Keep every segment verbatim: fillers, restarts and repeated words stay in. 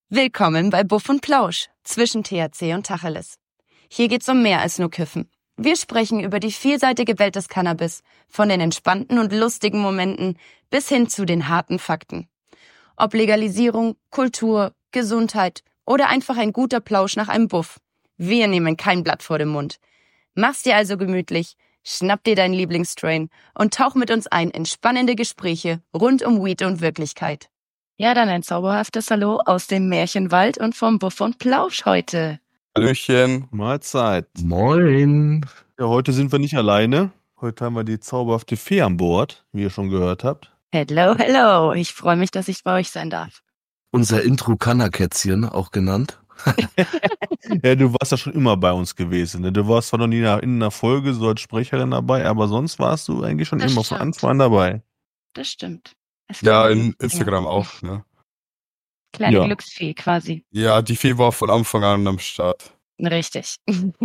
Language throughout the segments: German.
Willkommen bei Buff und Plausch zwischen T H C und Tacheles. Hier geht's um mehr als nur Kiffen. Wir sprechen über die vielseitige Welt des Cannabis, von den entspannten und lustigen Momenten bis hin zu den harten Fakten. Ob Legalisierung, Kultur, Gesundheit oder einfach ein guter Plausch nach einem Buff. Wir nehmen kein Blatt vor den Mund. Mach's dir also gemütlich, schnapp dir deinen Lieblingsstrain und tauch mit uns ein in spannende Gespräche rund um Weed und Wirklichkeit. Ja, dann ein zauberhaftes Hallo aus dem Märchenwald und vom Buff und Plausch heute. Hallöchen. Mahlzeit. Moin. Ja, heute sind wir nicht alleine. Heute haben wir die zauberhafte Fee an Bord, wie ihr schon gehört habt. Hello, hello. Ich freue mich, dass ich bei euch sein darf. Unser Intro-Kannerkätzchen, auch genannt. Ja, du warst ja schon immer bei uns gewesen. Ne? Du warst zwar noch nie in einer Folge so als Sprecherin dabei, aber sonst warst du eigentlich schon Das immer stimmt. von Anfang an dabei. Das stimmt. Es Ja, gibt- in Instagram auch, ne? Kleine Ja. Glücksfee quasi. Ja, die Fee war von Anfang an am Start. Richtig.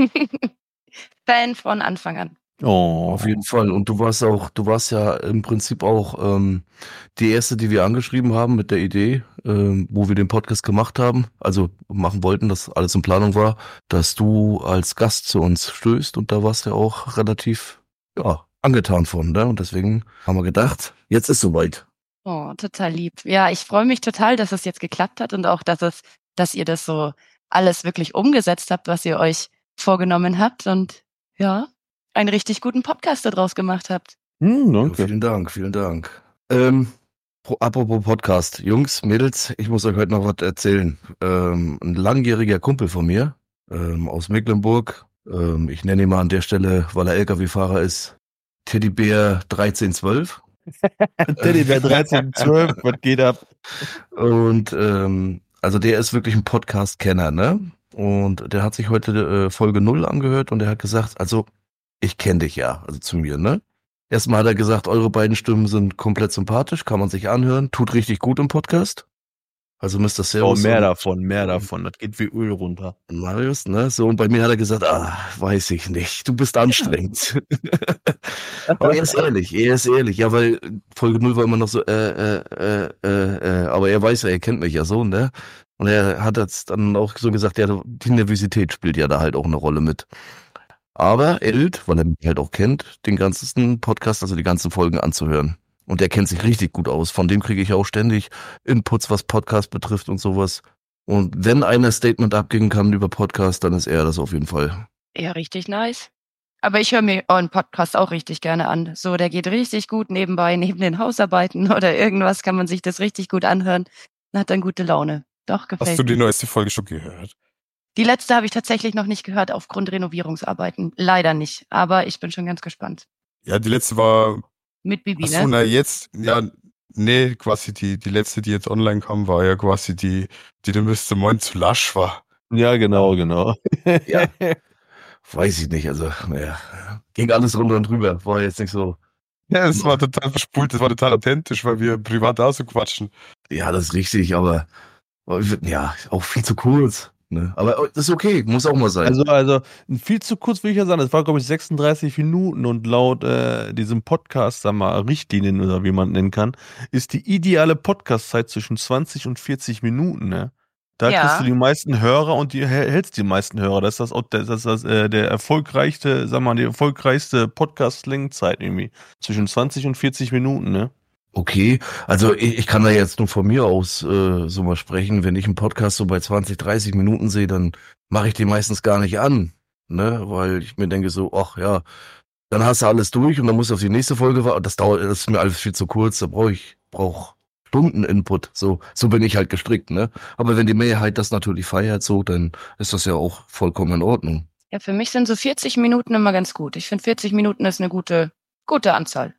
Fan von Anfang an. Oh, Auf jeden Fall. Und du warst auch, du warst ja im Prinzip auch ähm, die erste, die wir angeschrieben haben mit der Idee, ähm, wo wir den Podcast gemacht haben, also machen wollten, dass alles in Planung war, dass du als Gast zu uns stößt, und da warst du ja auch relativ, ja, angetan von, ne? Und deswegen haben wir gedacht, jetzt ist soweit. Oh, total lieb. Ja, ich freue mich total, dass es jetzt geklappt hat und auch, dass es, dass ihr das so alles wirklich umgesetzt habt, was ihr euch vorgenommen habt und ja, einen richtig guten Podcast daraus gemacht habt. hm, Ja, danke. vielen Dank, vielen Dank. Ähm, pro, apropos Podcast, Jungs, Mädels, ich muss euch heute noch was erzählen. Ähm, ein langjähriger Kumpel von mir, ähm, aus Mecklenburg, ähm, ich nenne ihn mal an der Stelle, weil er L K W-Fahrer ist, Teddybär dreizehn zwölf. Teddybär dreizehn zwölf, was geht ab? Und ähm, also der ist wirklich ein Podcast-Kenner, ne? Und der hat sich heute äh, Folge null angehört und er hat gesagt, also ich kenne dich ja, also zu mir, ne? Erstmal hat er gesagt, eure beiden Stimmen sind komplett sympathisch, kann man sich anhören, tut richtig gut im Podcast. Also Mister Oh, Servus mehr und davon, mehr davon. Das geht wie Öl runter. Marius, ne? So, und bei mir hat er gesagt, ah, weiß ich nicht, du bist anstrengend. Aber er ist ehrlich, er ist ehrlich, ja, weil Folge null war immer noch so, äh, äh, äh, äh, äh, aber er weiß ja, er kennt mich ja so, ne? Und er hat jetzt dann auch so gesagt, ja, die Nervosität spielt ja da halt auch eine Rolle mit. Aber er gilt, weil er mich halt auch kennt, den ganzen Podcast, also die ganzen Folgen anzuhören. Und er kennt sich richtig gut aus. Von dem kriege ich auch ständig Inputs, was Podcast betrifft und sowas. Und wenn einer Statement abgeben kann über Podcast, dann ist er das auf jeden Fall. Ja, richtig nice. Aber ich höre mir euren Podcast auch richtig gerne an. So, der geht richtig gut nebenbei, neben den Hausarbeiten oder irgendwas kann man sich das richtig gut anhören. Man hat dann gute Laune. Doch, gefällt Hast du mir. die neueste Folge schon gehört? Die letzte habe ich tatsächlich noch nicht gehört aufgrund Renovierungsarbeiten. Leider nicht. Aber ich bin schon ganz gespannt. Ja, die letzte war, Mit Bibi, achso, ne? na jetzt, ja, nee, quasi die, die letzte, die jetzt online kam, war ja quasi die, die der Mister Moin zu lasch war. Ja, genau, genau. Ja. Weiß ich nicht, also, naja, ging alles runter und drüber. War jetzt nicht so, Ja, es war total verspult, es war total authentisch, weil wir privat auch so quatschen. ja, das ist richtig, aber, ja, auch viel zu kurz. Ne? Aber das ist okay, muss auch mal sein. Also, also viel zu kurz will ich ja sagen. Es war, glaube ich, sechsunddreißig Minuten und laut äh, diesem Podcast, sag mal, Richtlinien oder wie man nennen kann, ist die ideale Podcast-Zeit zwischen zwanzig und vierzig Minuten, ne? Da Ja. kriegst du die meisten Hörer und die häl- hältst die meisten Hörer. Das ist das, das, ist das äh, der erfolgreichste, sag mal, die erfolgreichste Podcast-Längenzeit irgendwie. Zwischen zwanzig und vierzig Minuten, ne? Okay, also ich, ich kann da jetzt nur von mir aus äh, so mal sprechen. Wenn ich einen Podcast so bei zwanzig, dreißig Minuten sehe, dann mache ich den meistens gar nicht an, ne, weil ich mir denke so, ach ja, dann hast du alles durch und dann musst du auf die nächste Folge warten. Das dauert, das ist mir alles viel zu kurz. Da brauche ich brauch Stunden Input. So so bin ich halt gestrickt, ne. Aber wenn die Mehrheit das natürlich feiert, so, dann ist das ja auch vollkommen in Ordnung. Ja, für mich sind so vierzig Minuten immer ganz gut. Ich finde vierzig Minuten ist eine gute, gute Anzahl.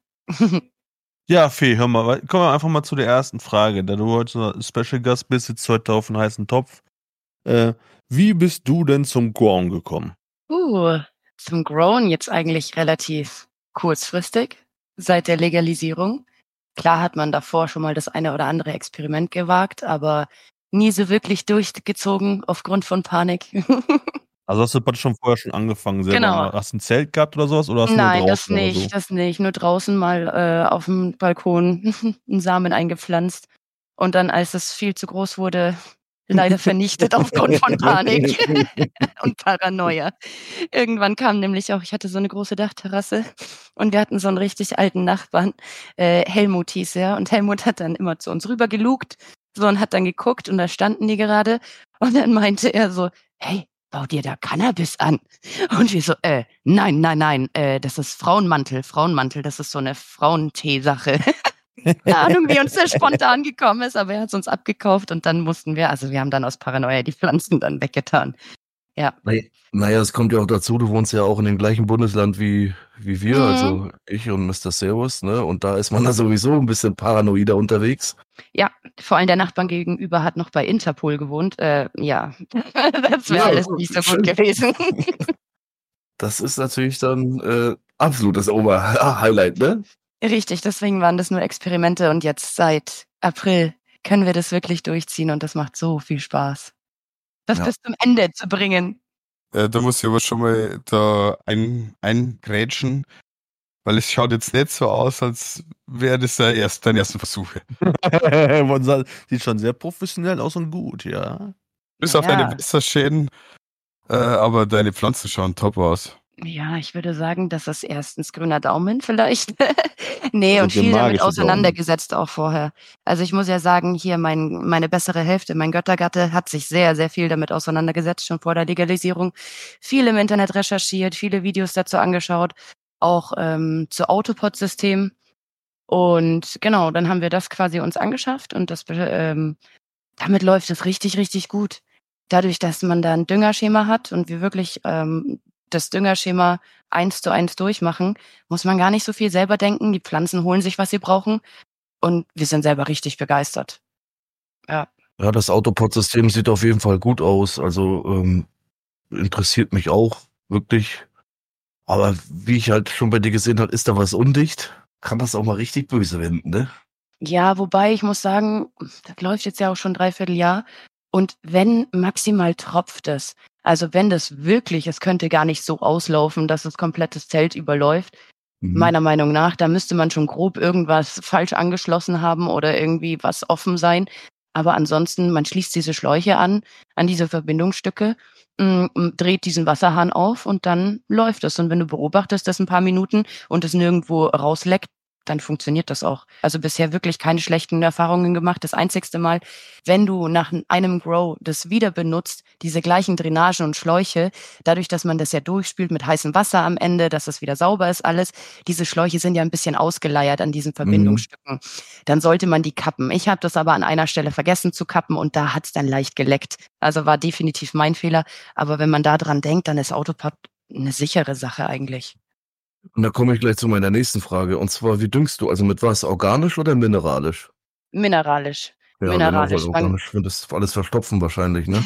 Ja, Fee, hör mal, kommen wir einfach mal zu der ersten Frage. Da du heute so Special Gast bist, jetzt heute auf einen heißen Topf. Äh, wie bist du denn zum Grown gekommen? Uh, zum Grown jetzt eigentlich relativ kurzfristig, seit der Legalisierung. Klar hat man davor schon mal das eine oder andere Experiment gewagt, aber nie so wirklich durchgezogen aufgrund von Panik. Also hast du praktisch schon vorher schon angefangen selber? Genau. Mal- Hast du ein Zelt gehabt oder sowas? Oder hast du Nein, nur das draußen oder nicht, so? das nicht. Nur draußen mal äh, auf dem Balkon einen Samen eingepflanzt. Und dann, als es viel zu groß wurde, leider vernichtet aufgrund von Panik und Paranoia. Irgendwann kam nämlich auch, ich hatte so eine große Dachterrasse und wir hatten so einen richtig alten Nachbarn, äh, Helmut hieß er, und Helmut hat dann immer zu uns rüber gelugt, so, und hat dann geguckt und da standen die gerade und dann meinte er so, hey, bau dir da Cannabis an. Und wir so, äh, nein, nein, nein, äh, das ist Frauenmantel, Frauenmantel, das ist so eine Frauentee-Sache. Keine Ahnung, wie uns das spontan gekommen ist, aber er hat es uns abgekauft und dann mussten wir, also wir haben dann aus Paranoia die Pflanzen dann weggetan. Ja. Naja, es kommt ja auch dazu, du wohnst ja auch in dem gleichen Bundesland wie, wie wir, Mhm. also ich und Mister Servus, ne? Und da ist man da sowieso ein bisschen paranoider unterwegs. Ja, vor allem der Nachbarn gegenüber hat noch bei Interpol gewohnt. Äh, ja, das wäre Ja, alles nicht so gut schön. gewesen. Das ist natürlich dann äh, absolutes Ober-Highlight, ne? Richtig, deswegen waren das nur Experimente und jetzt seit April können wir das wirklich durchziehen und das macht so viel Spaß. Das Ja. bis zum Ende zu bringen. Äh, da muss ich aber schon mal da ein, eingrätschen, weil es schaut jetzt nicht so aus, als wäre das der erst, dein erster Versuch. Man sagt, sieht schon sehr professionell aus und gut, ja. Bis Ja. auf deine Wasserschäden, äh, aber deine Pflanzen schauen top aus. Ja, ich würde sagen, das ist erstens grüner Daumen vielleicht. Nee, Also und der viel damit magische auseinandergesetzt auch vorher. Also ich muss ja sagen, hier mein, meine bessere Hälfte, mein Göttergatte, hat sich sehr, sehr viel damit auseinandergesetzt, schon vor der Legalisierung. Viel im Internet recherchiert, viele Videos dazu angeschaut, auch ähm, zu Autopod-System. Und genau, dann haben wir das quasi uns angeschafft und das, ähm, damit läuft es richtig, richtig gut. Dadurch, dass man da ein Düngerschema hat und wir wirklich ähm, das Düngerschema eins zu eins durchmachen, muss man gar nicht so viel selber denken. Die Pflanzen holen sich, was sie brauchen und wir sind selber richtig begeistert. Ja. Ja, das Autopod-System sieht auf jeden Fall gut aus. Also ähm, interessiert mich auch wirklich. Aber wie ich halt schon bei dir gesehen habe, ist da was undicht. Kann das auch mal richtig böse wenden, ne? Ja, wobei ich muss sagen, das läuft jetzt ja auch schon dreiviertel Jahr und wenn maximal tropft es. Also wenn das wirklich, es könnte gar nicht so auslaufen, dass das komplettes Zelt überläuft. Mhm. Meiner Meinung nach, da müsste man schon grob irgendwas falsch angeschlossen haben oder irgendwie was offen sein. Aber ansonsten, man schließt diese Schläuche an, an diese Verbindungsstücke, m, m, dreht diesen Wasserhahn auf und dann läuft es. Und wenn du beobachtest das ein paar Minuten und es nirgendwo rausleckt, dann funktioniert das auch. Also bisher wirklich keine schlechten Erfahrungen gemacht. Das einzigste Mal, wenn du nach einem Grow das wieder benutzt, diese gleichen Drainagen und Schläuche, dadurch, dass man das ja durchspült mit heißem Wasser am Ende, dass das wieder sauber ist alles, diese Schläuche sind ja ein bisschen ausgeleiert an diesen Verbindungsstücken. Dann sollte man die kappen. Ich habe das aber an einer Stelle vergessen zu kappen und da hat es dann leicht geleckt. Also war definitiv mein Fehler. Aber wenn man da dran denkt, dann ist Autopod eine sichere Sache eigentlich. Und da komme ich gleich zu meiner nächsten Frage. Und zwar, wie düngst du? Also mit was? Organisch oder mineralisch? Mineralisch. Ja, Mineralisch. genau, weil organisch wird das alles verstopfen wahrscheinlich, ne?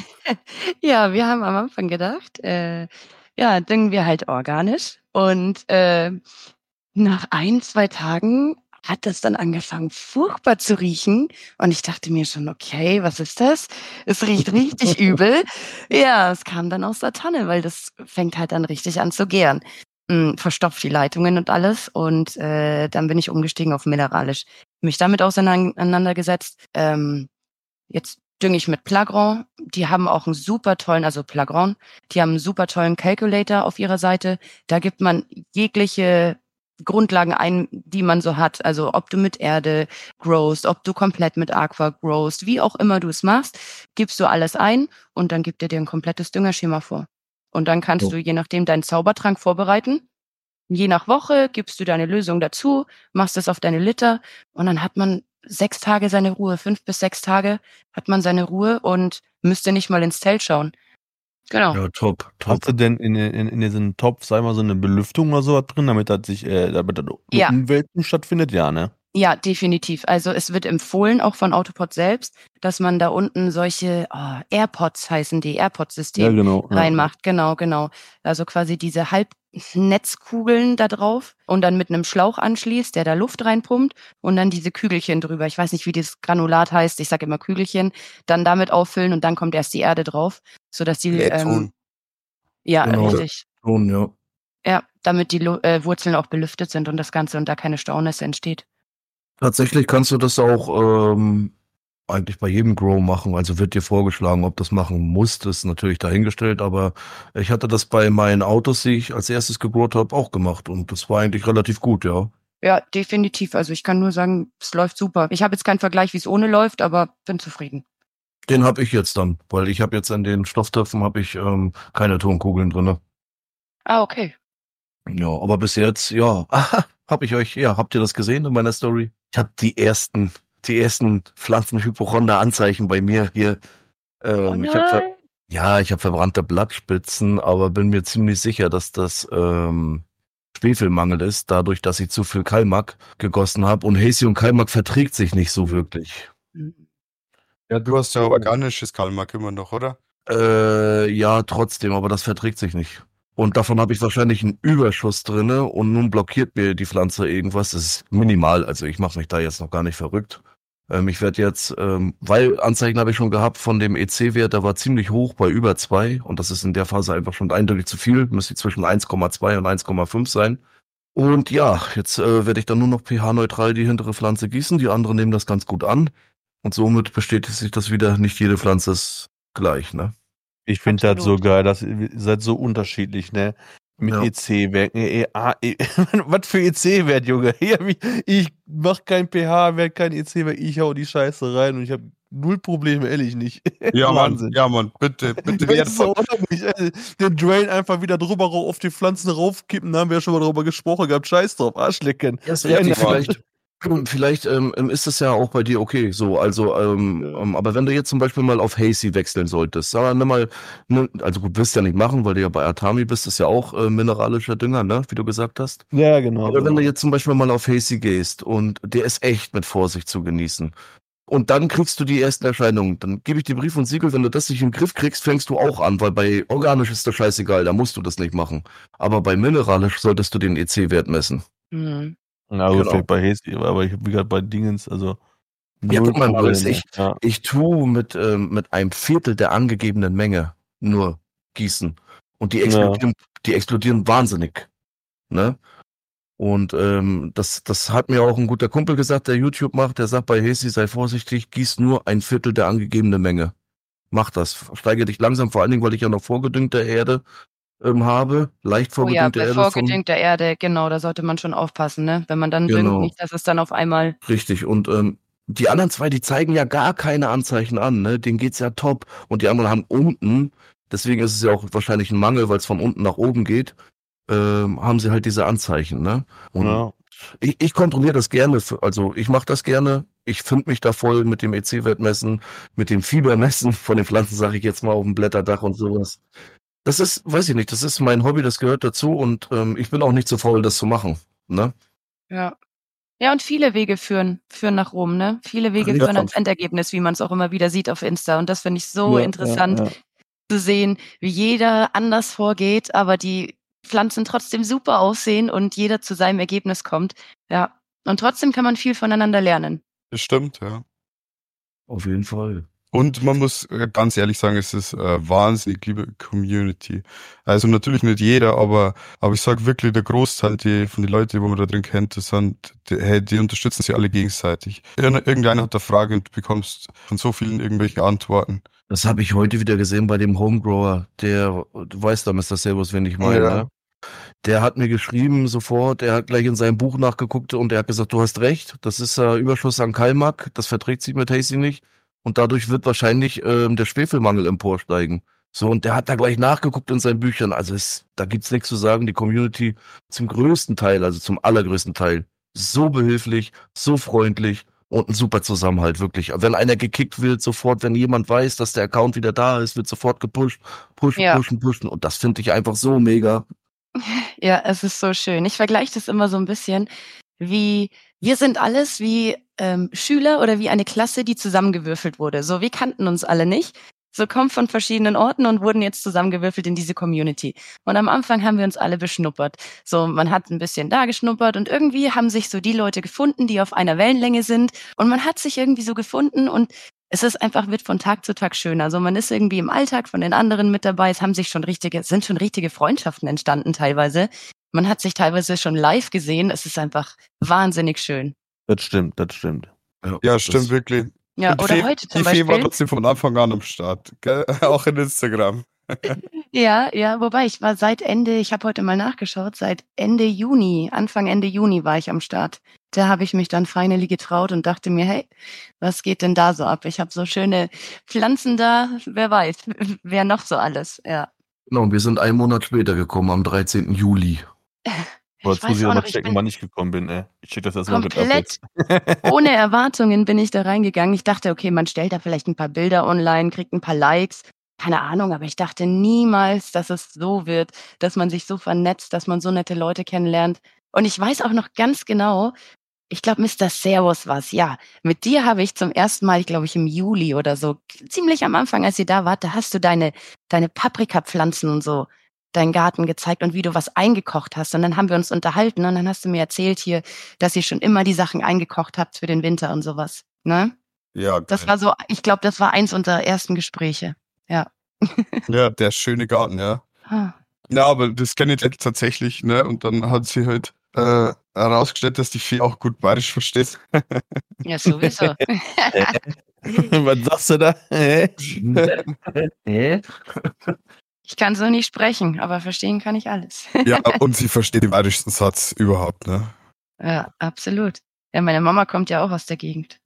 Ja, wir haben am Anfang gedacht, äh, ja, düngen wir halt organisch. Und äh, nach ein, zwei Tagen hat das dann angefangen, furchtbar zu riechen. Und ich dachte mir schon, okay, was ist das? Es riecht richtig übel. Ja, es kam dann aus der Tanne, weil das fängt halt dann richtig an zu gären. Hm, verstopft die Leitungen und alles. Und äh, dann bin ich umgestiegen auf mineralisch. Mich damit auseinandergesetzt. Ähm, jetzt dünge ich mit Plagron. Die haben auch einen super tollen, also Plagron, die haben einen super tollen Calculator auf ihrer Seite. Da gibt man jegliche Grundlagen ein, die man so hat. Also ob du mit Erde growst, ob du komplett mit Aqua growst, wie auch immer du es machst, gibst du alles ein und dann gibt er dir ein komplettes Düngerschema vor. Und dann kannst So. du je nachdem deinen Zaubertrank vorbereiten. Je nach Woche gibst du deine Lösung dazu, machst es auf deine Liter und dann hat man sechs Tage seine Ruhe, fünf bis sechs Tage hat man seine Ruhe und müsste nicht mal ins Zelt schauen. Genau. Ja, top, top. Hast du denn in, in, in diesen Topf, sag mal, so eine Belüftung oder sowas drin, damit das sich, äh, damit das Ja. Umwälzen stattfindet? Ja, ne? Ja, definitiv. Also es wird empfohlen, auch von Autopod selbst, dass man da unten solche oh, AirPods heißen die, AirPod-System genau. Ja. reinmacht. Genau, genau. Also quasi diese Halbnetzkugeln da drauf und dann mit einem Schlauch anschließt, der da Luft reinpumpt und dann diese Kügelchen drüber. Ich weiß nicht, wie das Granulat heißt. Ich sage immer Kügelchen. Dann damit auffüllen und dann kommt erst die Erde drauf, sodass die ähm, ja, Genau. richtig. Schon, ja. Ja, damit die Lu- äh, Wurzeln auch belüftet sind und das Ganze und da keine Staunässe entsteht. Tatsächlich kannst du das auch ähm, eigentlich bei jedem Grow machen. Also wird dir vorgeschlagen, ob das machen musst, ist natürlich dahingestellt. Aber ich hatte das bei meinen Autos, die ich als erstes gegrowt habe, auch gemacht. Und das war eigentlich relativ gut, ja. Ja, definitiv. Also ich kann nur sagen, es läuft super. Ich habe jetzt keinen Vergleich, wie es ohne läuft, aber bin zufrieden. Den habe ich jetzt dann, weil ich habe jetzt in den Stofftöpfen habe ich ähm, keine Tonkugeln drinne. Ah, okay. Ja, aber bis jetzt, ja, habe ich euch, ja, habt ihr das gesehen in meiner Story? Ich habe die ersten, die ersten Pflanzenhypochonder-Anzeichen bei mir hier. Ähm, Oh ich hab ver nein. ja, ich habe verbrannte Blattspitzen, aber bin mir ziemlich sicher, dass das ähm, Schwefelmangel ist, dadurch, dass ich zu viel Keimak gegossen habe. Und Hazy und Keimak verträgt sich nicht so wirklich. Ja, du hast ja organisches Kalmak immer noch, oder? Äh, ja, trotzdem, aber das verträgt sich nicht. Und davon habe ich wahrscheinlich einen Überschuss drinne und nun blockiert mir die Pflanze irgendwas. Das ist minimal, also ich mache mich da jetzt noch gar nicht verrückt. Ähm, ich werde jetzt, ähm, weil Anzeichen habe ich schon gehabt von dem E C-Wert, der war ziemlich hoch bei über zwei und das ist in der Phase einfach schon eindeutig zu viel. Müsste zwischen eins Komma zwei und eins Komma fünf sein. Und ja, jetzt äh, werde ich dann nur noch pH-neutral die hintere Pflanze gießen. Die anderen nehmen das ganz gut an. Und somit bestätigt sich das wieder, nicht jede Pflanze ist gleich, ne? Ich finde das so Absolut. geil, dass ihr seid so unterschiedlich, ne? Mit Ja. E C-Werten. E A, E, was für E C-Wert, Junge? Ja, wie- ich mach kein pH-Wert, kein E C-Wert, ich hau die Scheiße rein und ich habe null Probleme, ehrlich nicht. Ja, Mann, Wahnsinn. ja, Mann, bitte, bitte. Das Wert ist so von, unheimlich. ey. Den Drain einfach wieder drüber rau- auf die Pflanzen raufkippen, da haben wir ja schon mal drüber gesprochen gehabt. Scheiß drauf, Arschlecken. Ja, ist Rein richtig. da. Vielleicht, vielleicht ähm, ist es ja auch bei dir okay. So, also, ähm, Ja. ähm, aber wenn du jetzt zum Beispiel mal auf Hazy wechseln solltest, sag mal, nimm mal, ne, also gut, wirst ja nicht machen, weil du ja bei Atami bist, ist ja auch äh, mineralischer Dünger, ne, wie du gesagt hast. Ja, genau. Aber wenn genau. du jetzt zum Beispiel mal auf Hazy gehst und der ist echt mit Vorsicht zu genießen. Und dann kriegst du die ersten Erscheinungen. Dann gebe ich dir Brief und Siegel, wenn du das nicht in den Griff kriegst, fängst du auch an, weil bei organisch ist das scheißegal, da musst du das nicht machen. Aber bei mineralisch solltest du den E C-Wert messen. Mhm. Na gut, Genau. vielleicht bei Hasty, aber ich habe gerade bei Dingens, also Ja, null guck mal, Maris, Probleme. ich, Ja. ich tue mit, ähm, mit einem Viertel der angegebenen Menge nur gießen. Und die explodieren, die explodieren wahnsinnig. Ne? Und ähm, das, das hat mir auch ein guter Kumpel gesagt, der YouTube macht, der sagt bei Hesi, sei vorsichtig, gieß nur ein Viertel der angegebenen Menge. Mach das. Steige dich langsam, vor allen Dingen, weil ich ja noch vorgedüngte Erde ähm, habe. Leicht Oh ja, vorgedüngte bei Erde von. vorgedüngter Erde, genau, da sollte man schon aufpassen, ne? Wenn man dann Genau. düngt, nicht, dass es dann auf einmal. Richtig. Und ähm, die anderen zwei, die zeigen ja gar keine Anzeichen an, ne? Denen geht's ja top. Und die anderen haben unten, deswegen ist es ja auch wahrscheinlich ein Mangel, weil es von unten nach oben geht, ähm, haben sie halt diese Anzeichen, ne? Und Ja. ich, ich kontrolliere das gerne, für- also ich mache das gerne. Ich finde mich da voll mit dem E C-Wert messen, mit dem Fiebermessen von den Pflanzen, sage ich jetzt mal, auf dem Blätterdach und sowas. Das ist, weiß ich nicht, das ist mein Hobby, das gehört dazu und ähm, ich bin auch nicht zu faul, das zu machen, ne? Ja. Ja, und viele Wege führen, führen nach Rom, ne? Viele Wege Ja. führen ans Endergebnis, wie man es auch immer wieder sieht auf Insta. Und das finde ich so Ja, interessant ja, ja. zu sehen, wie jeder anders vorgeht, aber die Pflanzen trotzdem super aussehen und jeder zu seinem Ergebnis kommt. Ja. Und trotzdem kann man viel voneinander lernen. das stimmt, ja. Auf jeden Fall. Und man muss äh, ganz ehrlich sagen, es ist äh, wahnsinnig liebe Community. Also natürlich nicht jeder, aber aber ich sag wirklich, der Großteil die, von den Leuten, die man da drin kennt, das sind, die, hey, die unterstützen sich alle gegenseitig. Ir- Irgendeiner hat eine Frage und du bekommst von so vielen irgendwelche Antworten. Das habe ich heute wieder gesehen bei dem Homegrower, der, du weißt da, Mister Servus, wen ich meine, Ja. ne? Der hat mir geschrieben sofort, er hat gleich in seinem Buch nachgeguckt und er hat gesagt, du hast recht, das ist äh, Überschuss an Keimak, das verträgt sich mit Hazy nicht und dadurch wird wahrscheinlich ähm, der Schwefelmangel emporsteigen. So, und der hat da gleich nachgeguckt in seinen Büchern, also es, da gibt's nichts zu sagen, die Community zum größten Teil, also zum allergrößten Teil, so behilflich, so freundlich und ein super Zusammenhalt, wirklich. Wenn einer gekickt wird, sofort, wenn jemand weiß, dass der Account wieder da ist, wird sofort gepusht, pushen, Ja. pushen, pushen und das finde ich einfach so mega. Ja, es ist so schön. Ich vergleiche das immer so ein bisschen wie, wir sind alles wie ähm, Schüler oder wie eine Klasse, die zusammengewürfelt wurde. So, wir kannten uns alle nicht. So kommen von verschiedenen Orten und wurden jetzt zusammengewürfelt in diese Community. Und am Anfang haben wir uns alle beschnuppert. So, man hat ein bisschen da geschnuppert und irgendwie haben sich so die Leute gefunden, die auf einer Wellenlänge sind. Und man hat sich irgendwie so gefunden und es ist einfach, wird von Tag zu Tag schöner. Also man ist irgendwie im Alltag von den anderen mit dabei. Es haben sich schon richtige, es sind schon richtige Freundschaften entstanden teilweise. Man hat sich teilweise schon live gesehen. Es ist einfach wahnsinnig schön. Das stimmt, das stimmt. Ja, stimmt wirklich. Ja, Und oder Fee, heute zum die Fee war Beispiel. trotzdem von Anfang an am Start. Gell? Auch in Instagram. Ja, ja, wobei ich war seit Ende, ich habe heute mal nachgeschaut, seit Ende Juni, Anfang Ende Juni war ich am Start. Da habe ich mich dann finally getraut und dachte mir, hey, was geht denn da so ab? Ich habe so schöne Pflanzen da, wer weiß, wer noch so alles, ja. Genau, und wir sind einen Monat später gekommen, am dreizehnten Juli. Aber Ich jetzt muss weiß ich auch aber noch, ich checken, bin wann ich gekommen bin, ey. Ich check das erstmal mit ab komplett jetzt. ohne Erwartungen bin ich da reingegangen. Ich dachte, okay, man stellt da vielleicht ein paar Bilder online, kriegt ein paar Likes. Keine Ahnung, aber ich dachte niemals, dass es so wird, dass man sich so vernetzt, dass man so nette Leute kennenlernt. Und ich weiß auch noch ganz genau, ich glaube, Mister Servus war's, ja. Mit dir habe ich zum ersten Mal, ich glaube ich im Juli oder so, ziemlich am Anfang, als ihr da wart, da hast du deine, deine Paprikapflanzen und so, deinen Garten gezeigt und wie du was eingekocht hast. Und dann haben wir uns unterhalten und dann hast du mir erzählt hier, dass ihr schon immer die Sachen eingekocht habt für den Winter und sowas. Ne? Ja, Das geil. war so, ich glaube, das war eins unserer ersten Gespräche. Ja. Ja, der schöne Garten, ja. Ah. Ja, aber das kenne ich jetzt tatsächlich, ne? Und dann hat sie halt äh, herausgestellt, dass die Fee auch gut Bayerisch versteht. Ja, sowieso. Was sagst du da? Hä? Hä? Ich kann so nicht sprechen, aber verstehen kann ich alles. Ja, und sie versteht den bayerischen Satz überhaupt, ne? Ja, absolut. Ja, meine Mama kommt ja auch aus der Gegend.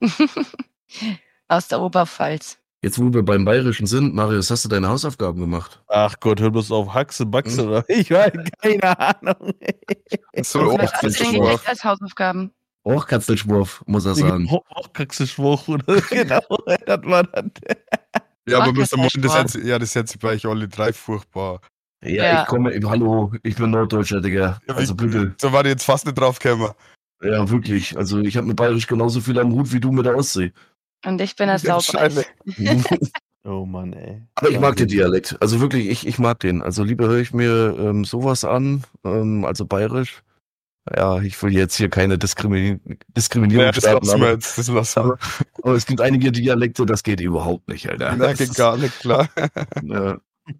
Aus der Oberpfalz. Jetzt, wo wir beim Bayerischen sind, Marius, hast du deine Hausaufgaben gemacht? Ach Gott, hör bloß auf Haxe, Baxe oder ich weiß keine Ahnung. So, Oh, Was hast du denn Schwurf. gekriegt als Hausaufgaben? Auch Katzelschwurf, muss er sagen. Auch Kaxeschwuch oder genau, das war das. ja, aber Ach, Mister das Moin, ist das jetzt, ja, das jetzt bei euch alle drei furchtbar. Ja, Ja. ich komme, hallo, ich bin Norddeutscher, Digga. Ja, wie- Also bitte. So war die jetzt fast nicht drauf gekommen. Ja, wirklich. Also ich habe mit Bayerisch genauso viel am Hut wie du mit der Ostsee. Und ich bin der Wahrscheinlich. Saupreis. Oh Mann, ey. Aber ich mag den Wahnsinn. Dialekt. Also wirklich, ich, ich mag den. Also lieber höre ich mir ähm, sowas an, ähm, also Bayerisch. Ja, ich will jetzt hier keine Diskrimini Diskriminierung Ja, das starten, lassen wir aber, jetzt, das lassen wir. aber es gibt einige Dialekte, das geht überhaupt nicht, Alter. Na, Das geht ist- gar nicht, klar. Ja.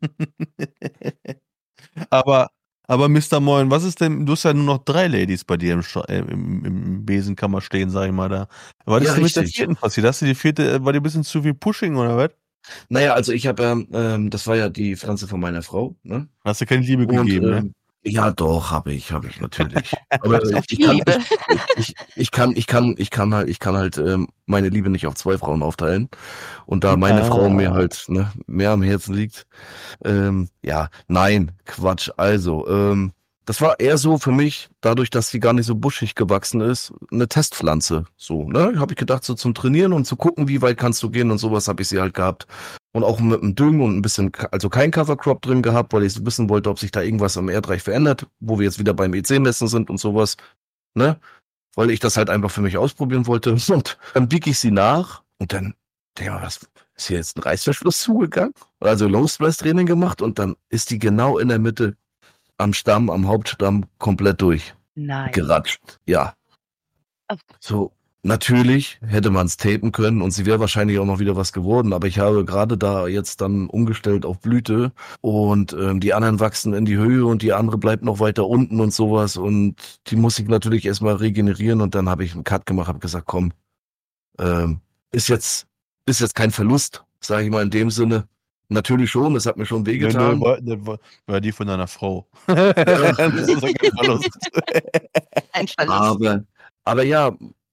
aber, aber Mister Moin, was ist denn, du hast ja nur noch drei Ladies bei dir im, Stra- äh, im, im Besenkammer stehen, sag ich mal da. Was Ja, ist denn mit der richtig. vierten passiert? Hast du die vierte, äh, war dir ein bisschen zu viel Pushing oder was? Naja, also ich habe, ähm, ähm, das war ja die Pflanze von meiner Frau, ne? Hast du keine Liebe Und, gegeben, ne? ähm, ja, doch, habe ich, habe ich natürlich. Aber ich kann, Liebe. ich, ich kann, ich kann, ich kann halt, ich kann halt ähm, meine Liebe nicht auf zwei Frauen aufteilen. Und da meine Ah. Frau mir halt ne, mehr am Herzen liegt, ähm, ja, nein, Quatsch. Also, ähm, das war eher so für mich, dadurch, dass sie gar nicht so buschig gewachsen ist, eine Testpflanze. So, ne, habe ich gedacht, so zum Trainieren und zu gucken, wie weit kannst du gehen und sowas habe ich sie halt gehabt. Und auch mit einem Düngen und ein bisschen, also kein Covercrop drin gehabt, weil ich so wissen wollte, ob sich da irgendwas am Erdreich verändert, wo wir jetzt wieder beim E C-Messen sind und sowas, ne? Weil ich das halt einfach für mich ausprobieren wollte. Und dann biege ich sie nach und dann, denke ich mal, was, ist hier jetzt ein Reißverschluss zugegangen? Also Low-Stress-Training gemacht und dann ist die genau in der Mitte am Stamm, am Hauptstamm komplett durch. Nein. Geratscht. Ja. Oh. So, natürlich hätte man es tapen können und sie wäre wahrscheinlich auch noch wieder was geworden, aber ich habe gerade da jetzt dann umgestellt auf Blüte und ähm, die anderen wachsen in die Höhe und die andere bleibt noch weiter unten und sowas und die muss ich natürlich erstmal regenerieren und dann habe ich einen Cut gemacht, habe gesagt, komm, ähm, ist jetzt ist jetzt kein Verlust, sage ich mal in dem Sinne. Natürlich schon, es hat mir schon Nö, wehgetan. nö, war, das war, war die von deiner Frau. Das ist doch kein Verlust. Ein Verlust. Aber, aber ja,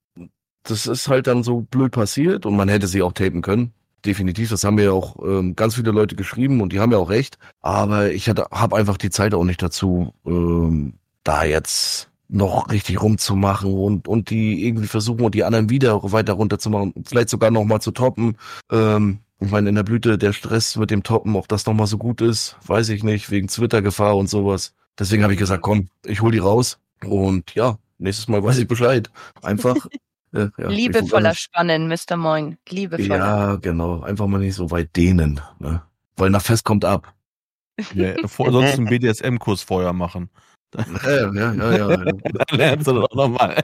das ist halt dann so blöd passiert und man hätte sie auch tapen können. Definitiv, das haben mir ja auch ähm, ganz viele Leute geschrieben und die haben ja auch recht. Aber ich hatte, habe einfach die Zeit auch nicht dazu, ähm, da jetzt noch richtig rumzumachen und, und die irgendwie versuchen und die anderen wieder weiter runterzumachen, vielleicht sogar nochmal zu toppen. Ähm, ich meine, in der Blüte der Stress mit dem Toppen, ob das nochmal so gut ist, weiß ich nicht, wegen Twitter-Gefahr und sowas. Deswegen habe ich gesagt, komm, ich hol die raus und ja, nächstes Mal weiß ich Bescheid. Einfach. äh, ja, ich Liebevoller wollte- Spannen, Mister Moin. Liebevoller. Ja, genau. Einfach mal nicht so weit dehnen. Ne? Weil nach Fest kommt ab. Ja, vor, sonst einen B D S M-Kurs vorher machen. Ja, ja, ja, ja. ja. Dann lernst du das auch nochmal.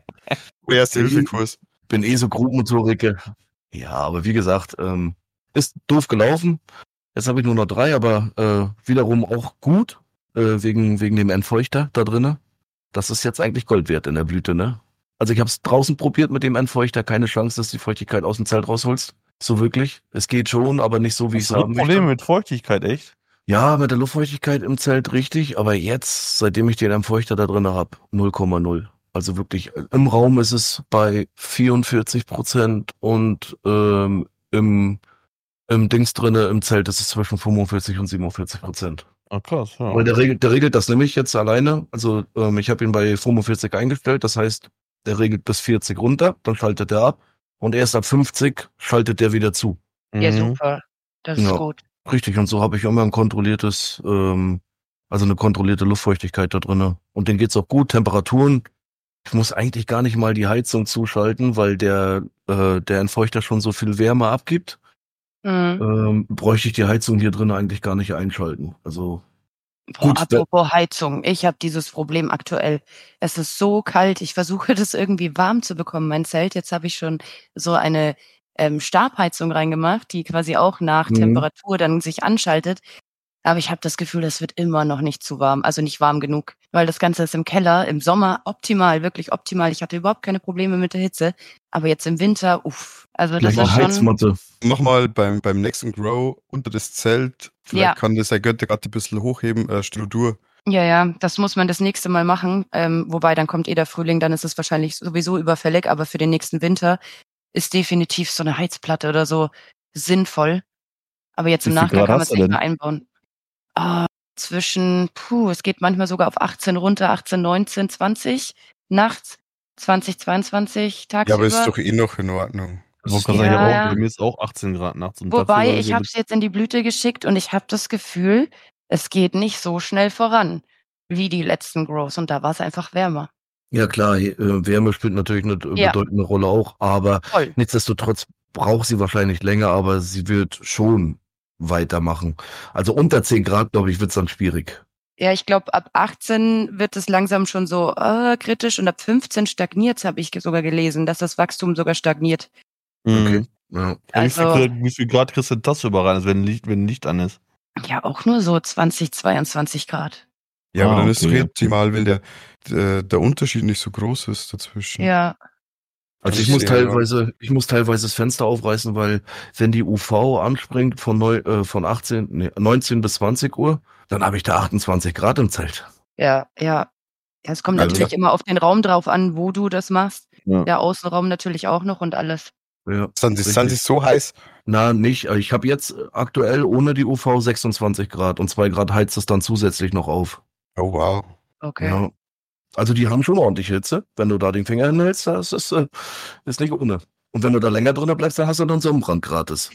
Erste Hilfekurs. Bin eh so Grobmotoriker. Ja, aber wie gesagt, ähm, ist doof gelaufen. Jetzt habe ich nur noch drei, aber äh, wiederum auch gut, äh, wegen, wegen dem Entfeuchter da drinne. Das ist jetzt eigentlich Gold wert in der Blüte, ne? Also ich habe es draußen probiert mit dem Entfeuchter, keine Chance, dass du die Feuchtigkeit aus dem Zelt rausholst. So wirklich. Es geht schon, aber nicht so, wie ich es Hast du haben Probleme möchte. mit Feuchtigkeit, echt? Ja, mit der Luftfeuchtigkeit im Zelt richtig, aber jetzt, seitdem ich den Entfeuchter da drin habe, null Komma null. Also wirklich, im Raum ist es bei vierundvierzig Prozent und ähm, im, im Dings drinne, im Zelt ist es zwischen fünfundvierzig und siebenundvierzig Prozent. Ah, krass, ja. Weil der regelt, der regelt das nämlich jetzt alleine. Also ähm, ich habe ihn bei fünfundvierzig eingestellt, das heißt, der regelt bis vierzig runter, dann schaltet er ab und erst ab fünfzig schaltet der wieder zu. Ja, Mhm. super. Das ist Ja. gut. Richtig, und so habe ich immer ein kontrolliertes, ähm, also eine kontrollierte Luftfeuchtigkeit da drinne. Und denen geht's auch gut, Temperaturen. Ich muss eigentlich gar nicht mal die Heizung zuschalten, weil der, äh, der Entfeuchter schon so viel Wärme abgibt. Mhm. Ähm, bräuchte ich die Heizung hier drin eigentlich gar nicht einschalten. Also Boah, gut, da- apropos Heizung. Ich habe dieses Problem aktuell. Es ist so kalt. Ich versuche das irgendwie warm zu bekommen, mein Zelt. Jetzt habe ich schon so eine ähm, Stabheizung reingemacht, die quasi auch nach Mhm. Temperatur dann sich anschaltet. Aber ich habe das Gefühl, das wird immer noch nicht zu warm. Also nicht warm genug. Weil das Ganze ist im Keller, im Sommer optimal, wirklich optimal. Ich hatte überhaupt keine Probleme mit der Hitze. Aber jetzt im Winter, uff. Also das vielleicht ist eine schon... Heizmatte. Mach mal beim, beim nächsten Grow unter das Zelt. Vielleicht Ja. kann das der Götter gerade ein bisschen hochheben, äh, Struktur. Ja, ja, das muss man das nächste Mal machen. Ähm, wobei, dann kommt eh der Frühling, dann ist es wahrscheinlich sowieso überfällig. Aber für den nächsten Winter ist definitiv so eine Heizplatte oder so sinnvoll. Aber jetzt Wie im viel Nachgang Grad kann man hast es du nicht denn? mehr einbauen. Ah, zwischen, puh, es geht manchmal sogar auf achtzehn runter, achtzehn, neunzehn, zwanzig nachts, zwanzig, zweiundzwanzig Ja, aber ist tagsüber. doch eh noch in Ordnung. Ich wollte gerade sagen, Ja, ich hab ja. auch, bei mir ist auch achtzehn Grad nachts und Wobei, tagsüber ich so habe mit- es jetzt in die Blüte geschickt und ich habe das Gefühl, es geht nicht so schnell voran wie die letzten Grows und da war es einfach wärmer. Ja klar, äh, Wärme spielt natürlich eine äh, Ja. bedeutende Rolle auch, aber Voll. nichtsdestotrotz braucht sie wahrscheinlich länger, aber sie wird schon weitermachen. Also unter zehn Grad, glaube ich, wird's dann schwierig. Ja, ich glaube, ab achtzehn wird es langsam schon so äh, kritisch und ab fünfzehn stagniert, habe ich ge- sogar gelesen, dass das Wachstum sogar stagniert. Okay. Mhm. Ja. Ja, wie, viel, Also, Grad- wie viel Grad kriegst du denn tagsüber rein, also wenn Licht, wenn Licht an ist? ja, auch nur so zwanzig, zweiundzwanzig Grad. Ja, aber Ah, dann ist es okay. optimal, wenn der, der, der Unterschied nicht so groß ist dazwischen. Ja, Also Das ich ist muss ja- teilweise, ich muss teilweise das Fenster aufreißen, weil wenn die U V anspringt von neu, äh, von achtzehn, nee, neunzehn bis zwanzig Uhr, dann habe ich da achtundzwanzig Grad im Zelt. ja, ja. Ja, es kommt Also- natürlich immer auf den Raum drauf an, wo du das machst. Ja. Der Außenraum natürlich auch noch und alles. Ja. Sind die, sind die Richtig. so heiß? Na, nicht. Ich habe jetzt aktuell ohne die U V sechsundzwanzig Grad und zwei Grad heizt es dann zusätzlich noch auf. Oh, wow. Okay. Ja. Also die haben schon ordentlich Hitze. Wenn du da den Finger hinhältst, das ist, äh, ist nicht ohne. Und wenn du da länger drin bleibst, dann hast du dann Sonnenbrand gratis.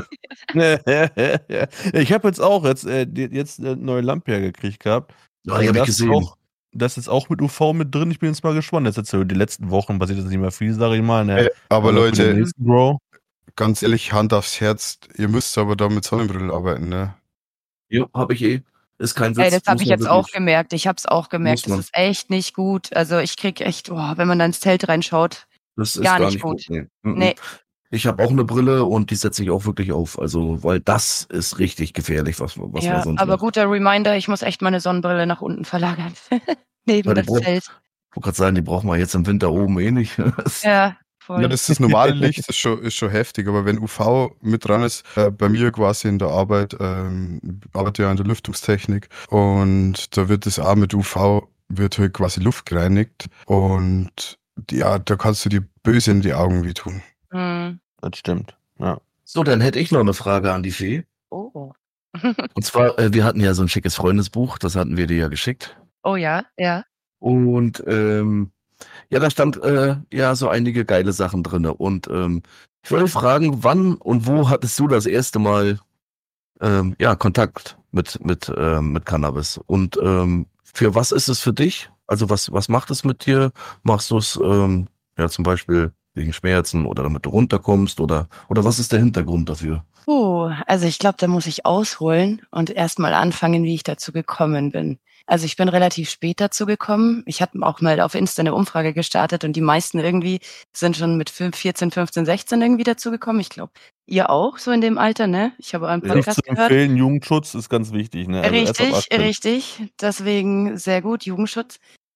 Ich habe jetzt auch jetzt, äh, die- jetzt eine neue Lampe hergekriegt gehabt. Ja, die habe ich das ist gesehen. Auch, das ist auch mit U V mit drin. Ich bin jetzt mal gespannt. Das ist jetzt so die letzten Wochen passiert jetzt nicht mehr viel, sage ich mal. Ne? Äh, aber für den Leute, nächsten Grow. ganz ehrlich, Hand aufs Herz, ihr müsst aber da mit Sonnenbrille arbeiten, ne? Ja, habe ich eh. Ist kein Witz. Ey, das habe muss ich man jetzt auch wirklich. gemerkt. Ich habe es auch gemerkt. Muss Das man. ist echt nicht gut. Also ich krieg echt, oh, wenn man da ins Zelt reinschaut. Das ist gar gar, nicht nicht gut. gut. Nee. Mhm. Nee. Ich habe auch eine Brille und die setze ich auch wirklich auf. Also, weil das ist richtig gefährlich, was, was man Ja, sonst aber macht. guter Reminder, ich muss echt meine Sonnenbrille nach unten verlagern. Neben Ja, die das braucht- Zelt. Ich wollte gerade sagen, die brauchen wir jetzt im Winter oben eh nicht. Das- Ja, voll. Ja, das ist das normale Licht, das ist schon, ist schon heftig, aber wenn U V mit dran ist, äh, bei mir quasi in der Arbeit, ähm, arbeite ja in der Lüftungstechnik und da wird es auch mit U V, wird halt quasi Luft gereinigt und ja, da kannst du dir böse in die Augen wehtun. Hm. Das stimmt. Ja. So, dann hätte ich noch eine Frage an die Fee. Oh. Und zwar, äh, wir hatten ja so ein schickes Freundesbuch, das hatten wir dir ja geschickt. Oh ja, ja. Und ähm, ja, da stand äh, ja so einige geile Sachen drinne. Und ähm, ich wollte fragen, wann und wo hattest du das erste Mal ähm, ja Kontakt mit mit ähm, mit Cannabis? Und ähm, für was ist es für dich? Also was was macht es mit dir? Machst du es ähm, ja zum Beispiel wegen Schmerzen oder damit du runterkommst oder oder was ist der Hintergrund dafür? Puh, also ich glaube, da muss ich ausholen und erstmal anfangen, wie ich dazu gekommen bin. Also ich bin relativ spät dazu gekommen. Ich hatte auch mal auf Insta eine Umfrage gestartet und die meisten irgendwie sind schon mit vierzehn, fünfzehn, sechzehn irgendwie dazu gekommen. Ich glaube, ihr auch so in dem Alter, ne? Ich habe euren Nicht Podcast zu gehört. empfehlen, Jugendschutz ist ganz wichtig. Ne? Also erst ab Richtig, achtzehn. richtig. Deswegen sehr gut, Jugendschutz.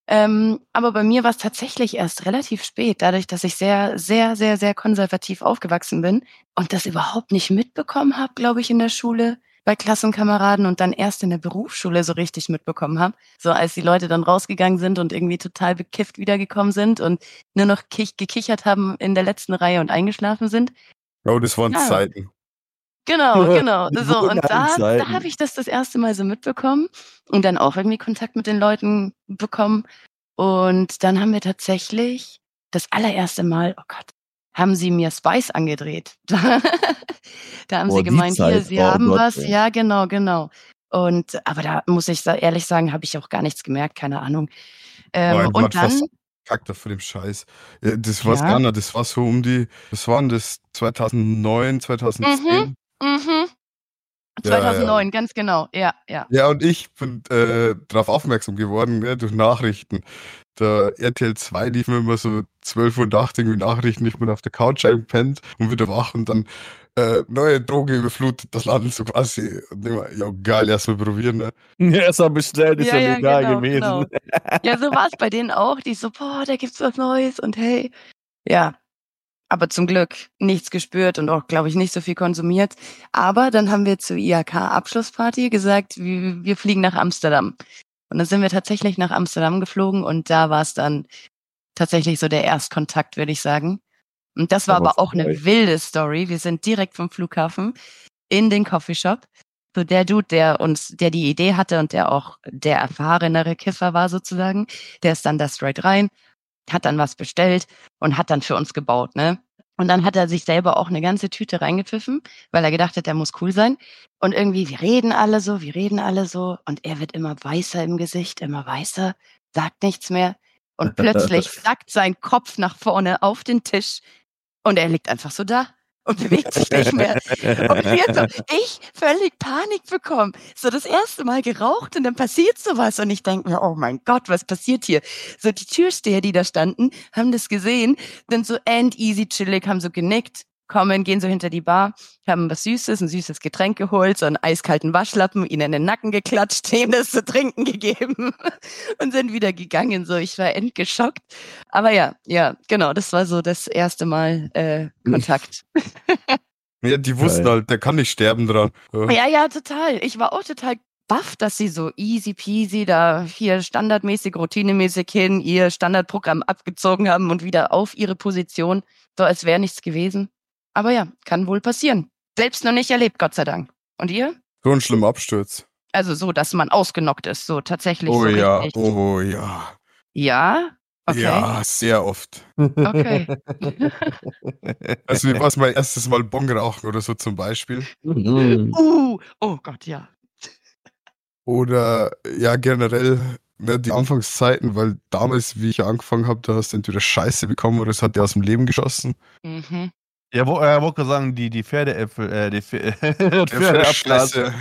Ähm, aber bei mir war es tatsächlich erst relativ spät, dadurch, dass ich sehr, sehr, sehr, sehr konservativ aufgewachsen bin und das überhaupt nicht mitbekommen habe, glaube ich, in der Schule bei Klassenkameraden und dann erst in der Berufsschule so richtig mitbekommen habe. So als die Leute dann rausgegangen sind und irgendwie total bekifft wiedergekommen sind und nur noch kich- gekichert haben in der letzten Reihe und eingeschlafen sind. Oh, das waren Ja. Zeiten. Genau, genau. Die So, und da, Wunderzeiten. da habe ich das das erste Mal so mitbekommen und dann auch irgendwie Kontakt mit den Leuten bekommen. Und dann haben wir tatsächlich das allererste Mal, oh Gott, haben sie mir Spice angedreht. Da haben Boah, sie die gemeint, hier, Zeit, sie oh haben Gott, was. ey. Ja, genau, genau. Und aber da muss ich sa- ehrlich sagen, habe ich auch gar nichts gemerkt, keine Ahnung. Ähm, Oh, ich und war fast dann, abgekackt von dem Scheiß. Ja, das war's ja, gar nicht. Das war so um die, was waren das? zweitausendneun, mhm, zweitausendzehn? mhm, Ja, ja. zweitausendneun, ganz genau, ja, ja. Ja, und ich bin äh, darauf aufmerksam geworden, ne, durch Nachrichten. Der R T L zwei lief mir immer so zwölf Uhr nachts irgendwie Nachrichten. Ich bin auf der Couch eingepennt und wieder wach und dann äh, neue Droge überflutet das Land so quasi. Und immer, ja, geil, erstmal probieren. Ne? Erstmal bestellt, ist Ja, ja ja, legal genau, gewesen. genau. Ja, so war es bei denen auch. Die so, boah, da gibt's was Neues und hey. Ja, aber zum Glück nichts gespürt und auch, glaube ich, nicht so viel konsumiert. Aber dann haben wir zur I A K-Abschlussparty gesagt, wir, wir fliegen nach Amsterdam. Und dann sind wir tatsächlich nach Amsterdam geflogen und da war es dann tatsächlich so der Erstkontakt, würde ich sagen. Und das war Aber aber auch voll. eine wilde Story. Wir sind direkt vom Flughafen in den Coffeeshop. So der Dude, der uns, der die Idee hatte und der auch der erfahrenere Kiffer war sozusagen, der ist dann da straight rein, hat dann was bestellt und hat dann für uns gebaut, ne? Und dann hat er sich selber auch eine ganze Tüte reingepfiffen, weil er gedacht hat, der muss cool sein. Und irgendwie, wir reden alle so, wir reden alle so und er wird immer weißer im Gesicht, immer weißer, sagt nichts mehr. Und plötzlich sackt sein Kopf nach vorne auf den Tisch und er liegt einfach so da und bewegt sich nicht mehr. Und wir so, ich völlig Panik bekommen. So das erste Mal geraucht und dann passiert sowas. Und ich denke mir, oh mein Gott, was passiert hier? So die Türsteher, die da standen, haben das gesehen, sind so end easy chillig, haben so genickt, kommen, gehen so hinter die Bar, haben was Süßes, ein süßes Getränk geholt, so einen eiskalten Waschlappen, ihnen in den Nacken geklatscht, ihm das zu trinken gegeben und sind wieder gegangen. So, ich war endgeschockt. Aber ja, ja, genau, das war so das erste Mal äh, Kontakt. Ja, die wussten Geil. halt, der kann nicht sterben dran. Ja. Ja, ja, total. Ich war auch total baff, dass sie so easy peasy da hier standardmäßig, routinemäßig hin, ihr Standardprogramm abgezogen haben und wieder auf ihre Position, so als wäre nichts gewesen. Aber ja, kann wohl passieren. Selbst noch nicht erlebt, Gott sei Dank. Und ihr? So ein schlimmer Absturz. Also so, dass man ausgenockt ist, so tatsächlich Oh so ja, richtig. oh ja. Ja? Okay. Ja, sehr oft. Okay. Also wie war es mein erstes Mal Bong rauchen oder so zum Beispiel? Mhm. Uh, oh Gott, ja. Oder ja, generell ne, die Anfangszeiten, weil damals, wie ich angefangen habe, da hast du entweder Scheiße bekommen oder es hat dir aus dem Leben geschossen. Mhm. Ja, wo, äh, wollte gerade sagen, die, die Pferdeäpfel, äh, die Pfer- das Ja, Pferdeabglas. Scheiße.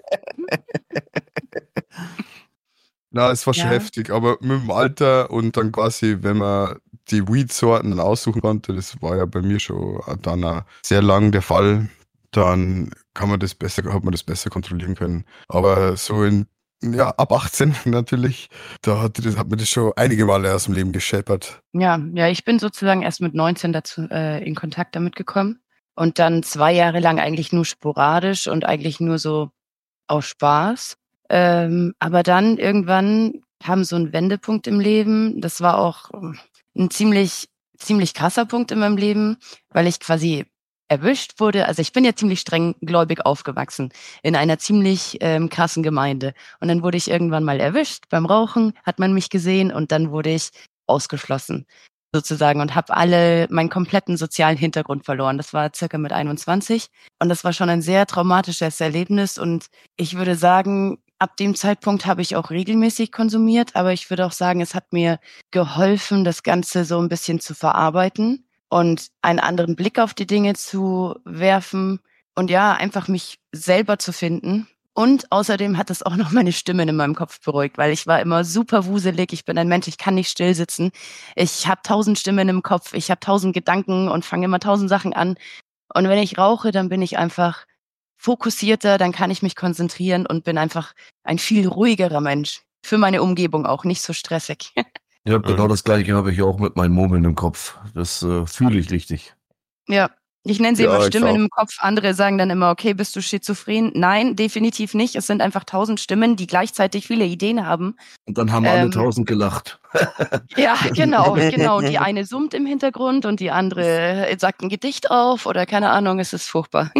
Na, es war schon Ja. heftig, aber mit dem Alter und dann quasi, wenn man die Weed-Sorten dann aussuchen konnte, das war ja bei mir schon dann auch sehr lang der Fall, dann kann man das besser, hat man das besser kontrollieren können. Aber so in, ja, ab achtzehn natürlich, da hat, das, hat mir das schon einige Male aus dem Leben gescheppert. Ja, ja, ich bin sozusagen erst mit neunzehn dazu äh, in Kontakt damit gekommen und dann zwei Jahre lang eigentlich nur sporadisch und eigentlich nur so aus Spaß. Ähm, aber dann irgendwann kam so ein Wendepunkt im Leben. Das war auch ein ziemlich, ziemlich krasser Punkt in meinem Leben, weil ich quasi erwischt wurde. Also ich bin ja ziemlich streng gläubig aufgewachsen in einer ziemlich ähm, krassen Gemeinde. Und dann wurde ich irgendwann mal erwischt beim Rauchen, hat man mich gesehen und dann wurde ich ausgeschlossen sozusagen und habe alle meinen kompletten sozialen Hintergrund verloren. Das war circa mit einundzwanzig und das war schon ein sehr traumatisches Erlebnis und ich würde sagen, ab dem Zeitpunkt habe ich auch regelmäßig konsumiert, aber ich würde auch sagen, es hat mir geholfen, das Ganze so ein bisschen zu verarbeiten und einen anderen Blick auf die Dinge zu werfen und ja, einfach mich selber zu finden. Und außerdem hat es auch noch meine Stimme in meinem Kopf beruhigt, weil ich war immer super wuselig. Ich bin ein Mensch, ich kann nicht still sitzen. Ich habe tausend Stimmen im Kopf, ich habe tausend Gedanken und fange immer tausend Sachen an. Und wenn ich rauche, dann bin ich einfach fokussierter, dann kann ich mich konzentrieren und bin einfach ein viel ruhigerer Mensch. Für meine Umgebung auch, nicht so stressig. Ja, genau das Gleiche habe ich auch mit meinen Murmeln im Kopf. Das äh, fühle ich richtig. Ja, ich nenne sie Ja, immer ich Stimmen auch. im Kopf. Andere sagen dann immer, okay, bist du schizophren? Nein, definitiv nicht. Es sind einfach tausend Stimmen, die gleichzeitig viele Ideen haben. Und dann haben alle Ähm, tausend gelacht. Ja, genau, genau. Die eine summt im Hintergrund und die andere äh, sagt ein Gedicht auf oder keine Ahnung, es ist furchtbar.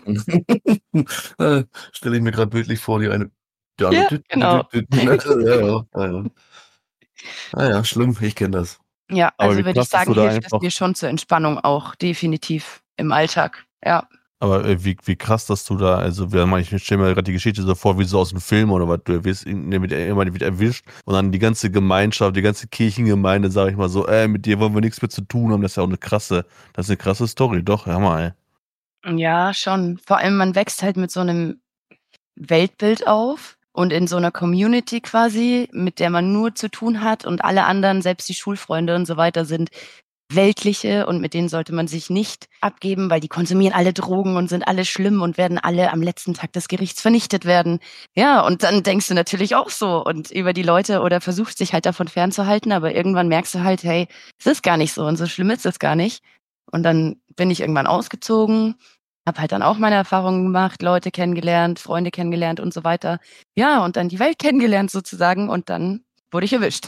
äh, Stelle ich mir gerade bildlich vor, die eine. Die Ja, andere. genau. Ja, ja, ja, ja. Ah ja, schlimm, ich kenne das. Ja, Aber also wie würde ich krass, dass sagen, du da hilft es einfach- mir schon zur Entspannung auch, definitiv im Alltag. Ja. Aber äh, wie, wie krass, dass du da, also wir haben, ich stelle mir gerade die Geschichte so vor, wie so aus einem Film oder was, du wirst immer wird erwischt und dann die ganze Gemeinschaft, die ganze Kirchengemeinde, sag ich mal so, ey, mit dir wollen wir nichts mehr zu tun haben, das ist ja auch eine krasse, das ist eine krasse Story, doch, hör mal, ey. Ja, schon. Vor allem, man wächst halt mit so einem Weltbild auf und in so einer Community quasi, mit der man nur zu tun hat und alle anderen, selbst die Schulfreunde und so weiter, sind weltliche und mit denen sollte man sich nicht abgeben, weil die konsumieren alle Drogen und sind alle schlimm und werden alle am letzten Tag des Gerichts vernichtet werden. Ja, und dann denkst du natürlich auch so und über die Leute oder versuchst dich halt davon fernzuhalten, aber irgendwann merkst du halt, hey, es ist gar nicht so und so schlimm ist es gar nicht. Und dann bin ich irgendwann ausgezogen, habe halt dann auch meine Erfahrungen gemacht, Leute kennengelernt, Freunde kennengelernt und so weiter. Ja, und dann die Welt kennengelernt sozusagen und dann wurde ich erwischt.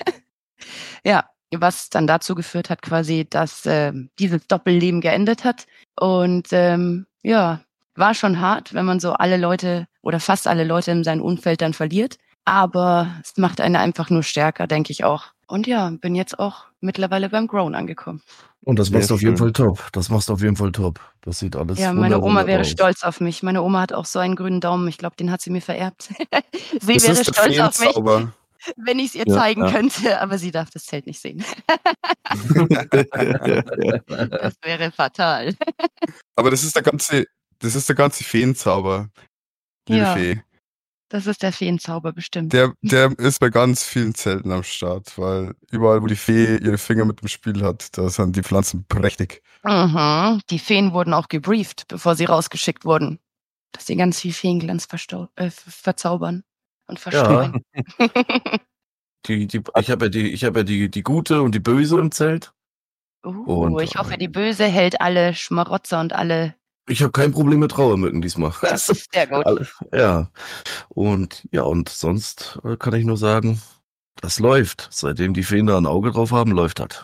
Ja, was dann dazu geführt hat quasi, dass äh, dieses Doppelleben geendet hat. Und ähm, ja, war schon hart, wenn man so alle Leute oder fast alle Leute in seinem Umfeld dann verliert. Aber es macht einen einfach nur stärker, denke ich auch. Und ja, bin jetzt auch mittlerweile beim Grown angekommen. Und das Sehr machst du auf jeden schön. Fall top. Das machst du auf jeden Fall top. Das sieht alles Ja, meine Oma wäre aus. stolz auf mich. Meine Oma hat auch so einen grünen Daumen. Ich glaube, den hat sie mir vererbt. Sie Das wäre ist der stolz auf mich, Feenzauber. wenn ich es ihr Ja, zeigen ja. könnte. Aber sie darf das Zelt nicht sehen. Das wäre fatal. Aber das ist der ganze, das ist der ganze Feenzauber, liebe Ja. Fee. Das ist der Feenzauber bestimmt. Der, der ist bei ganz vielen Zelten am Start, weil überall, wo die Fee ihre Finger mit dem Spiel hat, da sind die Pflanzen prächtig. Mhm. Die Feen wurden auch gebrieft, bevor sie rausgeschickt wurden. Dass sie ganz viel Feenglanz verstau- äh, verzaubern und verstreuen. Die, die, ich habe ja, die, ich hab ja die, die gute und die böse im Zelt. uh, Und, ich hoffe, äh, die Böse hält alle Schmarotzer und alle. Ich habe kein Problem mit Trauermücken diesmal. Das ist sehr gut. Alle- Ja. Und ja, und sonst äh, kann ich nur sagen, das läuft. Seitdem die Feen da ein Auge drauf haben, läuft das.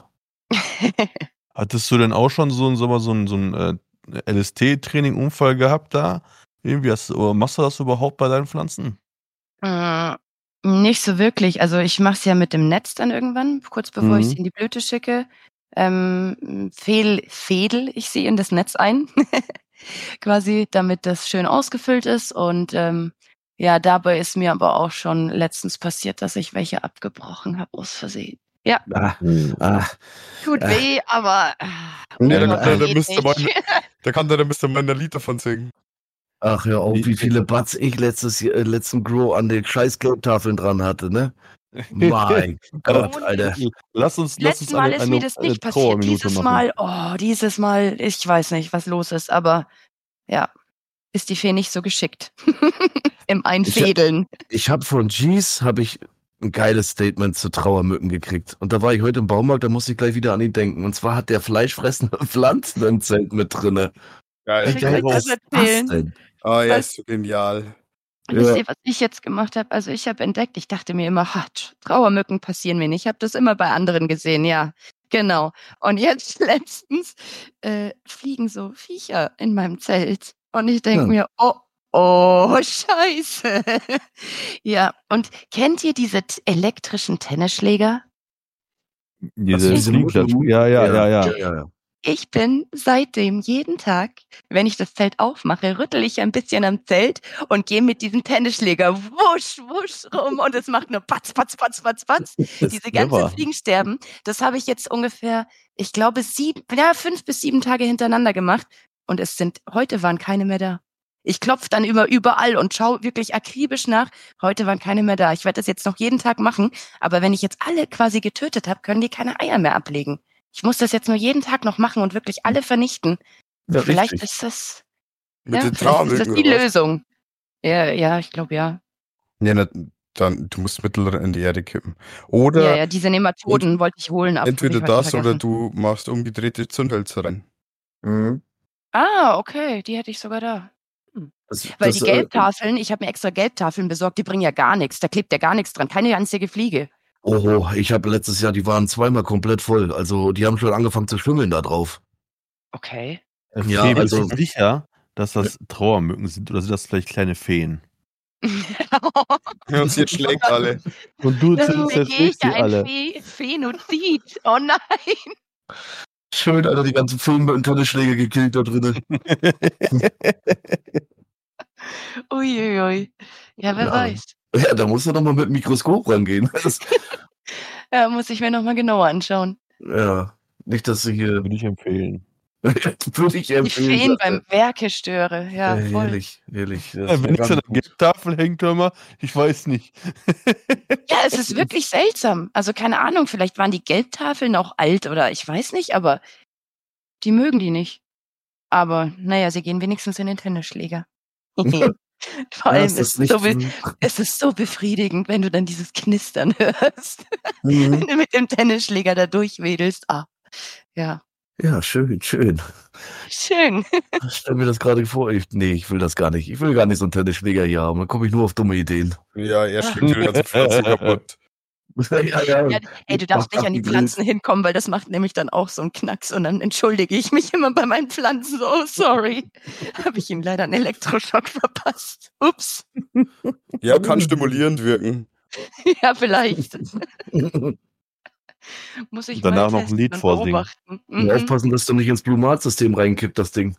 Hattest du denn auch schon so, ein- sag mal, so ein, so ein äh, L S D-Training-Unfall gehabt da? Irgendwie hast du, oder machst du das überhaupt bei deinen Pflanzen? Mm, Nicht so wirklich. Also ich mache es ja mit dem Netz dann irgendwann, kurz bevor ich Mhm. sie in die Blüte schicke. Ähm, fehl, fädel ich sie in das Netz ein, quasi, damit das schön ausgefüllt ist. Und ähm, ja, dabei ist mir aber auch schon letztens passiert, dass ich welche abgebrochen habe aus Versehen. Ja, Ah, ah, tut Äh. weh, aber äh, Nee, ohne da, da, da, geht müsste nicht. man, da kann da, da müsste man ein Lied davon singen. ach, hör auf, wie viele Butts ich letztes Jahr, äh, letzten Grow an den scheiß Gelbtafeln dran hatte, ne? Mein Gott, Alter. Lass uns, lass uns Letztes Mal eine, ist eine, mir das eine nicht passiert. Trauerminute Dieses machen. Mal, oh, dieses Mal, ich weiß nicht, was los ist, aber ja, ist die Fee nicht so geschickt im Einfädeln. Ich habe von G's habe ich ein geiles Statement zu Trauermücken gekriegt. Und da war ich heute im Baumarkt, da musste ich gleich wieder an ihn denken. Und zwar hat der fleischfressende Pflanzen im Zelt mit drinne. Geil. Wie Ich geil kann das ist erzählen. das denn? Ah, ja, Was? ist so genial. Und wisst Ja. ihr, was ich jetzt gemacht habe? Also ich habe entdeckt, ich dachte mir immer, ha, Trauermücken passieren mir nicht. Ich habe das immer bei anderen gesehen, ja, genau. Und jetzt letztens äh, fliegen so Viecher in meinem Zelt. Und ich denke Ja. mir, oh, oh, scheiße. Ja, und kennt ihr diese t- elektrischen Tennisschläger? Diese Diese Fliegenklatsch. Mut- Ja, ja, ja, ja. ja, ja, ja. Ich bin seitdem jeden Tag, wenn ich das Zelt aufmache, rüttel ich ein bisschen am Zelt und gehe mit diesem Tennisschläger wusch, wusch rum und es macht nur patz, patz, patz, patz, patz. Diese ganzen clever. Fliegensterben, das habe ich jetzt ungefähr, ich glaube, sieben, ja, fünf bis sieben Tage hintereinander gemacht und es sind, heute waren keine mehr da. Ich klopfe dann immer überall und schaue wirklich akribisch nach. Heute waren keine mehr da. Ich werde das jetzt noch jeden Tag machen, aber wenn ich jetzt alle quasi getötet habe, können die keine Eier mehr ablegen. Ich muss das jetzt nur jeden Tag noch machen und wirklich alle vernichten. Ja, Vielleicht richtig. ist das, Mit ja, den vielleicht ist das Trauermücken die oder was? Lösung. Ja, ja, ich glaube ja. Ja, na, dann, du musst mittlere in die Erde kippen. Oder Ja, ja, diese Nematoden wollte ich holen. ab- entweder hab ich heute das oder vergessen. du machst umgedrehte Zündhölzer rein. Mhm. Ah, okay, die hätte ich sogar da. Hm. Das, Weil das, die äh, Gelbtafeln, ich habe mir extra Gelbtafeln besorgt, die bringen ja gar nichts. Da klebt ja gar nichts dran, keine einzige Fliege. oh, ich habe letztes Jahr, die waren zweimal komplett voll. Also die haben schon angefangen zu schwimmeln da drauf. Okay. Äh, Ja, Fee, bist also- du sicher, dass das Trauermücken sind oder sind das vielleicht kleine Feen? Und sie schlägt alle. Und du Das zerschlägst ist sie ja ein alle. Fe Phenozid. Oh nein. Schön, Alter, die ganzen Filme und Tennisschläge gekillt da drinnen. Uiuiui. Ja, wer Ja. weiß. Ja, da musst du doch mal mit dem Mikroskop rangehen. Das, Ja, muss ich mir nochmal genauer anschauen. ja, nicht, dass du hier. Würde ich empfehlen. Würde ich Die empfehlen. Feen beim Werkestöre. Ja, Ja, voll. herrlich, herrlich. Das Ja, wär wenn ich ganz an der gut. Gelbtafel hängt, hör mal, ich weiß nicht. Ja, es ist wirklich seltsam. Also keine Ahnung, vielleicht waren die Gelbtafeln auch alt oder ich weiß nicht, aber die mögen die nicht. Aber naja, sie gehen wenigstens in den Tennisschläger. Vor Ja, allem ist ist das es, so nicht. be es ist so befriedigend, wenn du dann dieses Knistern hörst, Mhm. wenn du mit dem Tennisschläger da durchwedelst. Ah, ja, Ja, schön, schön. schön. Ich stell mir das gerade vor. Ich, nee, ich will das gar nicht. Ich will gar nicht so einen Tennisschläger hier haben. Dann komme ich nur auf dumme Ideen. Ja, er schlägt die ganze Pflanze kaputt. ja, ja. Ja, ey, du darfst nicht an die Pflanzen hinkommen, weil das macht nämlich dann auch so einen Knacks und dann entschuldige ich mich immer bei meinen Pflanzen so, oh, sorry. Habe ich ihnen leider einen Elektroschock verpasst. Ups. Ja, kann stimulierend wirken. Ja, vielleicht. Muss ich Danach mal noch ein Lied testen und vorsingen. beobachten. Und Mhm. aufpassen, dass du nicht ins Blumat-System reinkippt, das Ding.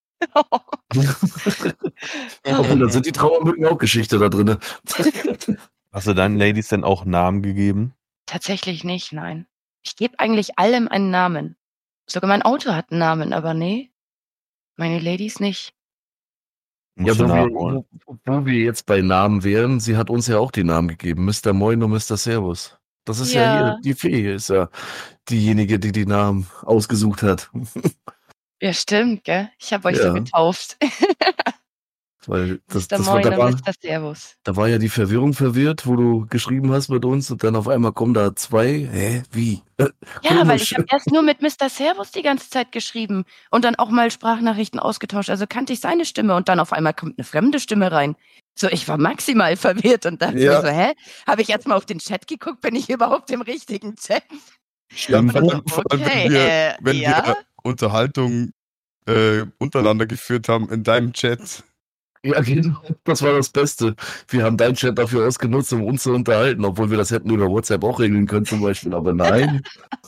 Obwohl, dann sind die Trauermücken auch Geschichte da drin. Hast du deinen Ladies denn auch Namen gegeben? Tatsächlich nicht, nein. Ich gebe eigentlich allem einen Namen. Sogar mein Auto hat einen Namen, aber nee, meine Ladies nicht. Musst Ja, du wo wir, nachholen. wo, wo wir jetzt bei Namen wären, sie hat uns ja auch die Namen gegeben. Mister Moin und Mister Servus. Das ist ja, Ja. hier, die Fee ist ja diejenige, die die Namen ausgesucht hat. Ja, stimmt, gell? Ich habe euch Ja. so getauft. Weil das, Mister das war, Moin da, und war, Mister Servus. da war ja die Verwirrung verwirrt, wo du geschrieben hast mit uns und dann auf einmal kommen da zwei. Hä, wie? Äh, Ja, weil komisch. ich habe erst nur mit Mister Servus die ganze Zeit geschrieben und dann auch mal Sprachnachrichten ausgetauscht. Also kannte ich seine Stimme und dann auf einmal kommt eine fremde Stimme rein. So, ich war maximal verwirrt und dachte Ja. mir so, hä? Habe ich jetzt mal auf den Chat geguckt? Bin ich überhaupt im richtigen Chat? Ja, Und vor dann allem, so, vor allem, wenn okay, wir, äh, wenn ja? wir Unterhaltung äh, untereinander geführt haben in deinem Chat. Ja, genau. Das war das Beste. Wir haben deinen Chat dafür ausgenutzt, um uns zu unterhalten, obwohl wir das hätten über WhatsApp auch regeln können zum Beispiel, aber nein.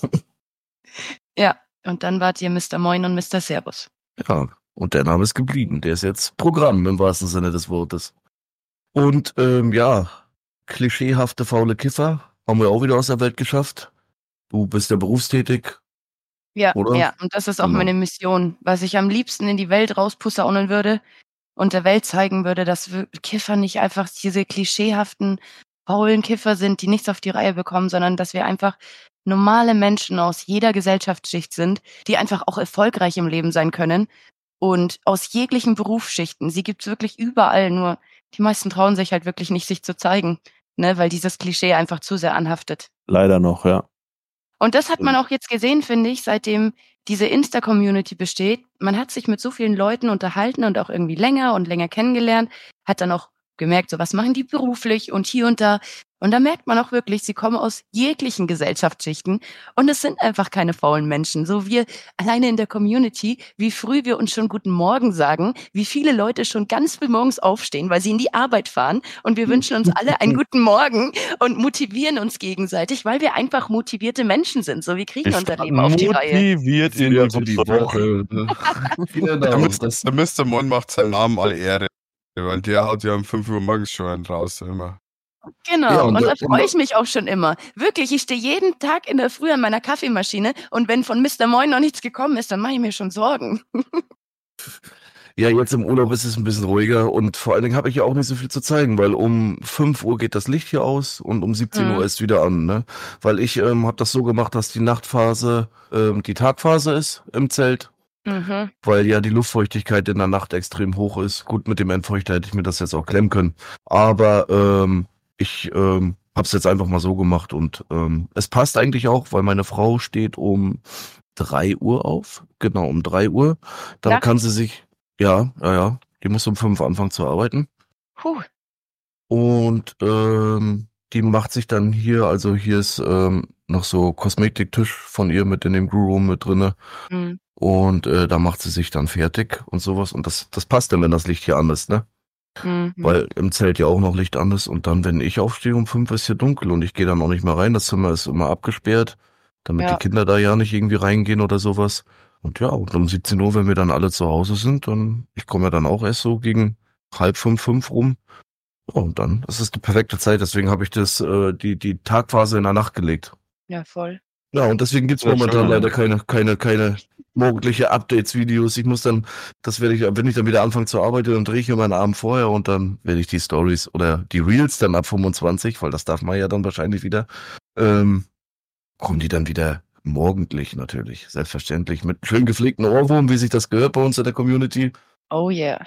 Ja, und dann wart ihr Mister Moin und Mister Servus. Ja, und der Name ist geblieben. Der ist jetzt Programm im wahrsten Sinne des Wortes. Und ähm, ja, klischeehafte faule Kiffer haben wir auch wieder aus der Welt geschafft. Du bist ja berufstätig. Ja, Oder? ja, und das ist auch Genau. meine Mission, was ich am liebsten in die Welt rausposaunen würde und der Welt zeigen würde, dass wir Kiffer nicht einfach diese klischeehaften, faulen Kiffer sind, die nichts auf die Reihe bekommen, sondern dass wir einfach normale Menschen aus jeder Gesellschaftsschicht sind, die einfach auch erfolgreich im Leben sein können und aus jeglichen Berufsschichten. Sie gibt's wirklich überall, nur die meisten trauen sich halt wirklich nicht, sich zu zeigen, ne, weil dieses Klischee einfach zu sehr anhaftet. Leider noch, ja. Und das hat man auch jetzt gesehen, finde ich, seitdem diese Insta-Community besteht. Man hat sich mit so vielen Leuten unterhalten und auch irgendwie länger und länger kennengelernt, hat dann auch gemerkt, so was machen die beruflich und hier und da. Und da merkt man auch wirklich, sie kommen aus jeglichen Gesellschaftsschichten und es sind einfach keine faulen Menschen. So wir alleine in der Community, wie früh wir uns schon guten Morgen sagen, wie viele Leute schon ganz früh morgens aufstehen, weil sie in die Arbeit fahren und wir wünschen uns alle einen guten Morgen und motivieren uns gegenseitig, weil wir einfach motivierte Menschen sind. So wir kriegen Ich unser war Leben auf die Reihe. motiviert in Wieder die so die Woche. Woche. ne? Der Genau. Mister, der Mister Mon macht seinen Namen alle Ehre. Weil der haut ja um fünf Uhr morgens schon einen raus immer. Genau, Ja, und, und da da- freue ich mich auch schon immer. Wirklich, ich stehe jeden Tag in der Früh an meiner Kaffeemaschine und wenn von Mister Moin noch nichts gekommen ist, dann mache ich mir schon Sorgen. Ja, jetzt im Urlaub ist es ein bisschen ruhiger und vor allen Dingen habe ich ja auch nicht so viel zu zeigen, weil um fünf Uhr geht das Licht hier aus und um siebzehn Mhm. Uhr ist wieder an, ne? Weil ich ähm, habe das so gemacht, dass die Nachtphase ähm, die Tagphase ist im Zelt, Mhm. weil ja die Luftfeuchtigkeit in der Nacht extrem hoch ist. Gut, mit dem Entfeuchter hätte ich mir das jetzt auch klemmen können. Aber ähm, ich ähm, habe es jetzt einfach mal so gemacht und ähm, es passt eigentlich auch, weil meine Frau steht um drei Uhr auf. Genau, um drei Uhr. Dann Ja. kann sie sich, ja, ja, ja, die muss um fünf anfangen zu arbeiten. Puh. Und ähm, die macht sich dann hier, also hier ist ähm, noch so Kosmetiktisch von ihr mit in dem Grew Room mit drinne. Mhm. Und äh, da macht sie sich dann fertig und sowas. Und das, das passt dann, wenn das Licht hier an ist, ne? Mhm. Weil im Zelt ja auch noch Licht an ist. Und dann, wenn ich aufstehe um fünf, ist hier dunkel und ich gehe dann auch nicht mehr rein. Das Zimmer ist immer abgesperrt, damit Ja. die Kinder da ja nicht irgendwie reingehen oder sowas. Und ja, und um siebzehn Uhr, wenn wir dann alle zu Hause sind, dann, ich komme ja dann auch erst so gegen halb fünf, fünf rum. Ja, und dann, das ist die perfekte Zeit. Deswegen habe ich das, äh, die, die Tagphase in der Nacht gelegt. Ja, voll. Ja, und deswegen gibt's Ja, momentan schön, leider ja. keine, keine, keine morgendliche Updates-Videos. Ich muss dann, das werde ich, wenn ich dann wieder anfange zu arbeiten, dann drehe ich mir meinen Abend vorher und dann werde ich die Stories oder die Reels dann ab fünfundzwanzig, weil das darf man ja dann wahrscheinlich wieder, ähm, kommen die dann wieder morgendlich natürlich, selbstverständlich, mit schön gepflegten Ohrwurm, wie sich das gehört bei uns in der Community. Oh yeah.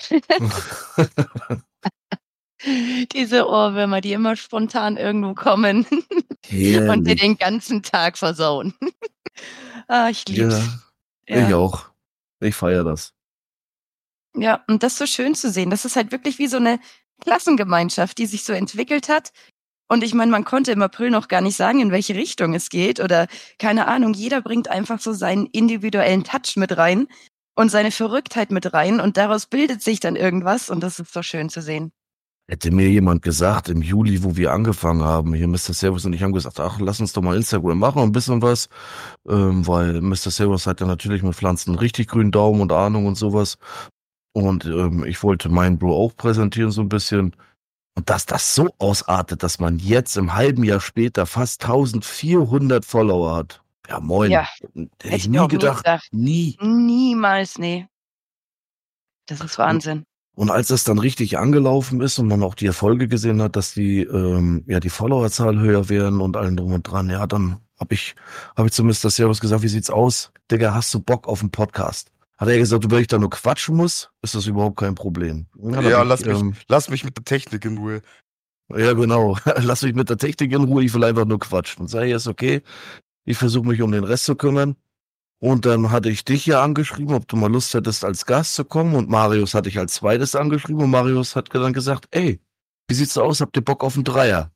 Diese Ohrwürmer, die immer spontan irgendwo kommen und dir Herrlich. den ganzen Tag versauen. Ah, ich lieb's. Ja, ich auch. Ich feiere das. Ja, und das ist so schön zu sehen. Das ist halt wirklich wie so eine Klassengemeinschaft, die sich so entwickelt hat. Und ich meine, man konnte im April noch gar nicht sagen, in welche Richtung es geht oder keine Ahnung. Jeder bringt einfach so seinen individuellen Touch mit rein und seine Verrücktheit mit rein und daraus bildet sich dann irgendwas und das ist so schön zu sehen. Hätte mir jemand gesagt, im Juli, wo wir angefangen haben, hier Mister Servus und ich haben gesagt, ach, lass uns doch mal Instagram machen, ein bisschen was, ähm, weil Mister Servus hat ja natürlich mit Pflanzen richtig grünen Daumen und Ahnung und sowas. Und ähm, ich wollte meinen Bro auch präsentieren so ein bisschen. Und dass das so ausartet, dass man jetzt im halben Jahr später fast eintausendvierhundert Follower hat. Ja, moin. Ja, Hätte ich hätte ich nie auch nie gedacht. gedacht. Nie. Niemals, nee. Das ist Wahnsinn. Und als das dann richtig angelaufen ist und man auch die Erfolge gesehen hat, dass die ähm, ja die Followerzahl höher werden und allen drum und dran, ja, dann habe ich habe ich zu Mister Servus gesagt, wie sieht's aus? Digga, hast du Bock auf einen Podcast? Hat er gesagt, wenn ich da nur quatschen muss, ist das überhaupt kein Problem. Ja, Ja, ich, lass mich, ähm, lass mich mit der Technik in Ruhe. ja genau, lass mich mit der Technik in Ruhe, ich will einfach nur quatschen. Und sag ich, ist okay, ich versuche mich um den Rest zu kümmern. Und dann hatte ich dich ja angeschrieben, ob du mal Lust hättest, als Gast zu kommen. Und Marius hatte ich als zweites angeschrieben. Und Marius hat dann gesagt, ey, wie sieht's so aus? Habt ihr Bock auf einen Dreier?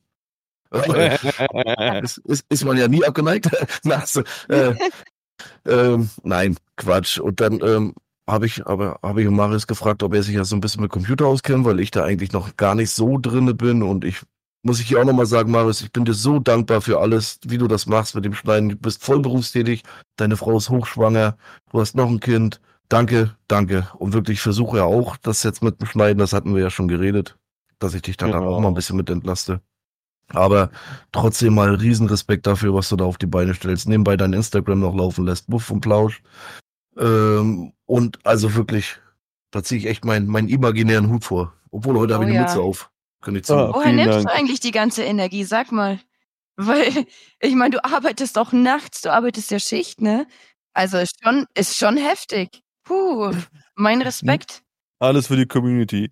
ist, ist, ist man ja nie abgeneigt. Na, so, äh, ähm, nein, Quatsch. Und dann ähm, habe ich aber habe ich Marius gefragt, ob er sich ja so ein bisschen mit Computer auskennt, weil ich da eigentlich noch gar nicht so drinne bin. Und ich muss ich hier auch nochmal sagen, Marius, ich bin dir so dankbar für alles, wie du das machst mit dem Schneiden. Du bist voll berufstätig, deine Frau ist hochschwanger, du hast noch ein Kind. Danke, danke. Und wirklich, ich versuche ja auch das jetzt mit dem Schneiden, das hatten wir ja schon geredet, dass ich dich dann, Genau. dann auch mal ein bisschen mit entlaste. Aber trotzdem mal riesen Respekt dafür, was du da auf die Beine stellst. Nebenbei dein Instagram noch laufen lässt. Buff und Plausch. Ähm, und also wirklich, da ziehe ich echt meinen meinen imaginären Hut vor. Obwohl, heute Oh habe ich eine ja. Mütze auf. Könnte ich Ah. zu. Woher vielen nimmst Dank. du eigentlich die ganze Energie? Sag mal. Weil, ich meine, du arbeitest auch nachts, du arbeitest ja Schicht, ne? Also ist schon, ist schon heftig. Puh, mein Respekt. Alles für die Community.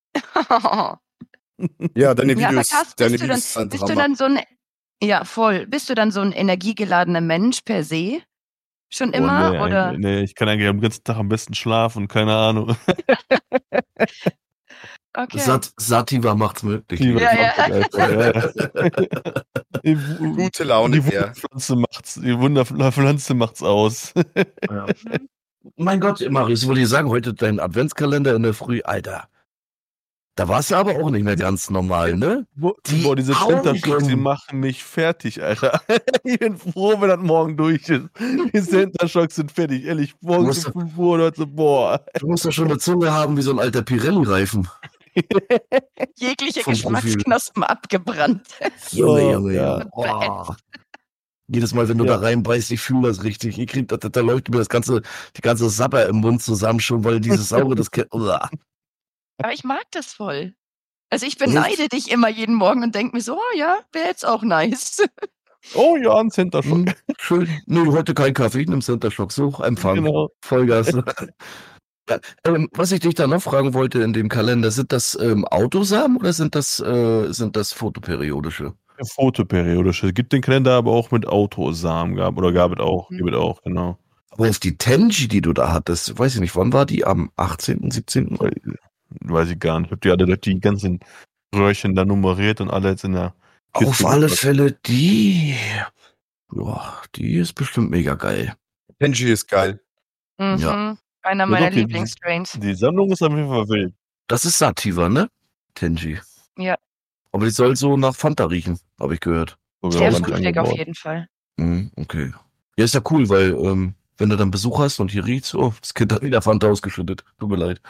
Ja, deine Ja, aber Videos, Carsten, deine bist du dann, Videos sind bist du Hammer. dann so ein, ja, voll, bist du dann so ein energiegeladener Mensch per se? Schon Oh, immer? nee, oder? eigentlich- nee, ich kann eigentlich am ganzen Tag am besten schlafen, keine Ahnung. Okay. Sat Sativa macht's möglich. Die, Ja, ja. die, Gute Laune, die der. Wunderpflanze macht's, die Wunderpflanze macht's aus. Ja. Mein Gott, Marius, wollte ich sagen, heute dein Adventskalender in der Früh, Alter. Da warst du aber auch nicht mehr ganz normal, ne? Wo, Die boah, diese Augen. Center-Shocks, die machen mich fertig, Alter. Ich bin froh, wenn das morgen durch ist. Die Center-Shocks sind fertig, ehrlich. Morgens Musst um fünf Uhr oder so, boah. Du musst doch schon eine Zunge haben wie so ein alter Pirelli-Reifen. Jegliche Vom Profil. Geschmacksknospen abgebrannt. Junge, Oh, Junge, ja. Junge. Oh. Jedes Mal, wenn du Ja. da reinbeißt, ich fühle das richtig. Ich krieg, da, da läuft mir das ganze, die ganze Sapper im Mund zusammen schon, weil dieses Saure, das kennt. Uah. Aber ich mag das voll. Also ich Echt? beneide dich immer jeden Morgen und denke mir so, oh ja, wäre jetzt auch nice. Oh ja, ein Center-Shock. Hm, schön. Nö, heute kein Kaffee, ich nehme Center Shock. So, Empfang. Genau. Vollgas. Ja, ähm, was ich dich da noch fragen wollte in dem Kalender, sind das ähm, Autosamen oder sind das, äh, sind das fotoperiodische? Fotoperiodische. Es gibt den Kalender aber auch mit Autosamen, gab oder gab es auch, Mhm. gibt es auch, genau. Aber auf die Tenji, die du da hattest, weiß ich nicht, wann war die? Am achtzehnten, siebzehnten? Weiß, weiß ich gar nicht. Ich hab die alle die ganzen Röhrchen da nummeriert und alle jetzt in der Kiste Auf alle gepackt. Fälle die. Ja, die ist bestimmt mega geil. Benji ist geil. Mhm. Ja. Einer Ja, meiner doch, die, die, Lieblingsstrains. die Sammlung ist auf jeden Fall wild. Das ist Sativa, ne? Tenji. Ja. Aber die soll so nach Fanta riechen, habe ich gehört. Sogar Sehr auch ganz fruchtig auf angebaut. jeden Fall. Mhm, okay. Ja, ist ja cool, weil ähm, wenn du dann Besuch hast und hier riecht's, oh, das Kind hat wieder Fanta ausgeschüttet. Tut mir leid.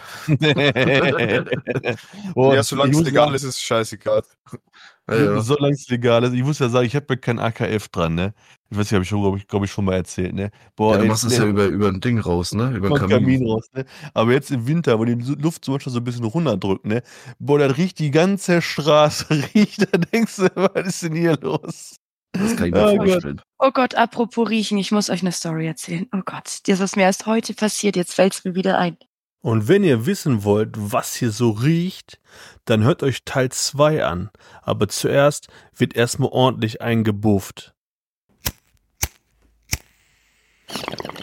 Boah, Ja, solange ich es muss legal sagen, ist, ist es scheißegal. Ja, ja. solange es legal ist. Ich muss ja sagen, ich habe ja kein A K F dran, ne? Ich weiß nicht, habe ich, glaube ich, glaub ich, schon mal erzählt, ne? Boah, Ja, du ey, machst es ne, ja über, über ein Ding raus, ne? Über den von Kamin. Kamin raus, ne? Aber jetzt im Winter, wo die Luft zum Beispiel so ein bisschen runterdrückt, ne? Boah, da riecht die ganze Straße, riecht, da denkst du, was ist denn hier los? Das kann ich mir Oh Gott. vorstellen. Oh Gott, apropos riechen, ich muss euch eine Story erzählen. Oh Gott, das ist mir erst heute passiert, jetzt fällt's mir wieder ein. Und wenn ihr wissen wollt, was hier so riecht, dann hört euch Teil zwei an. Aber zuerst wird erstmal ordentlich eingebufft.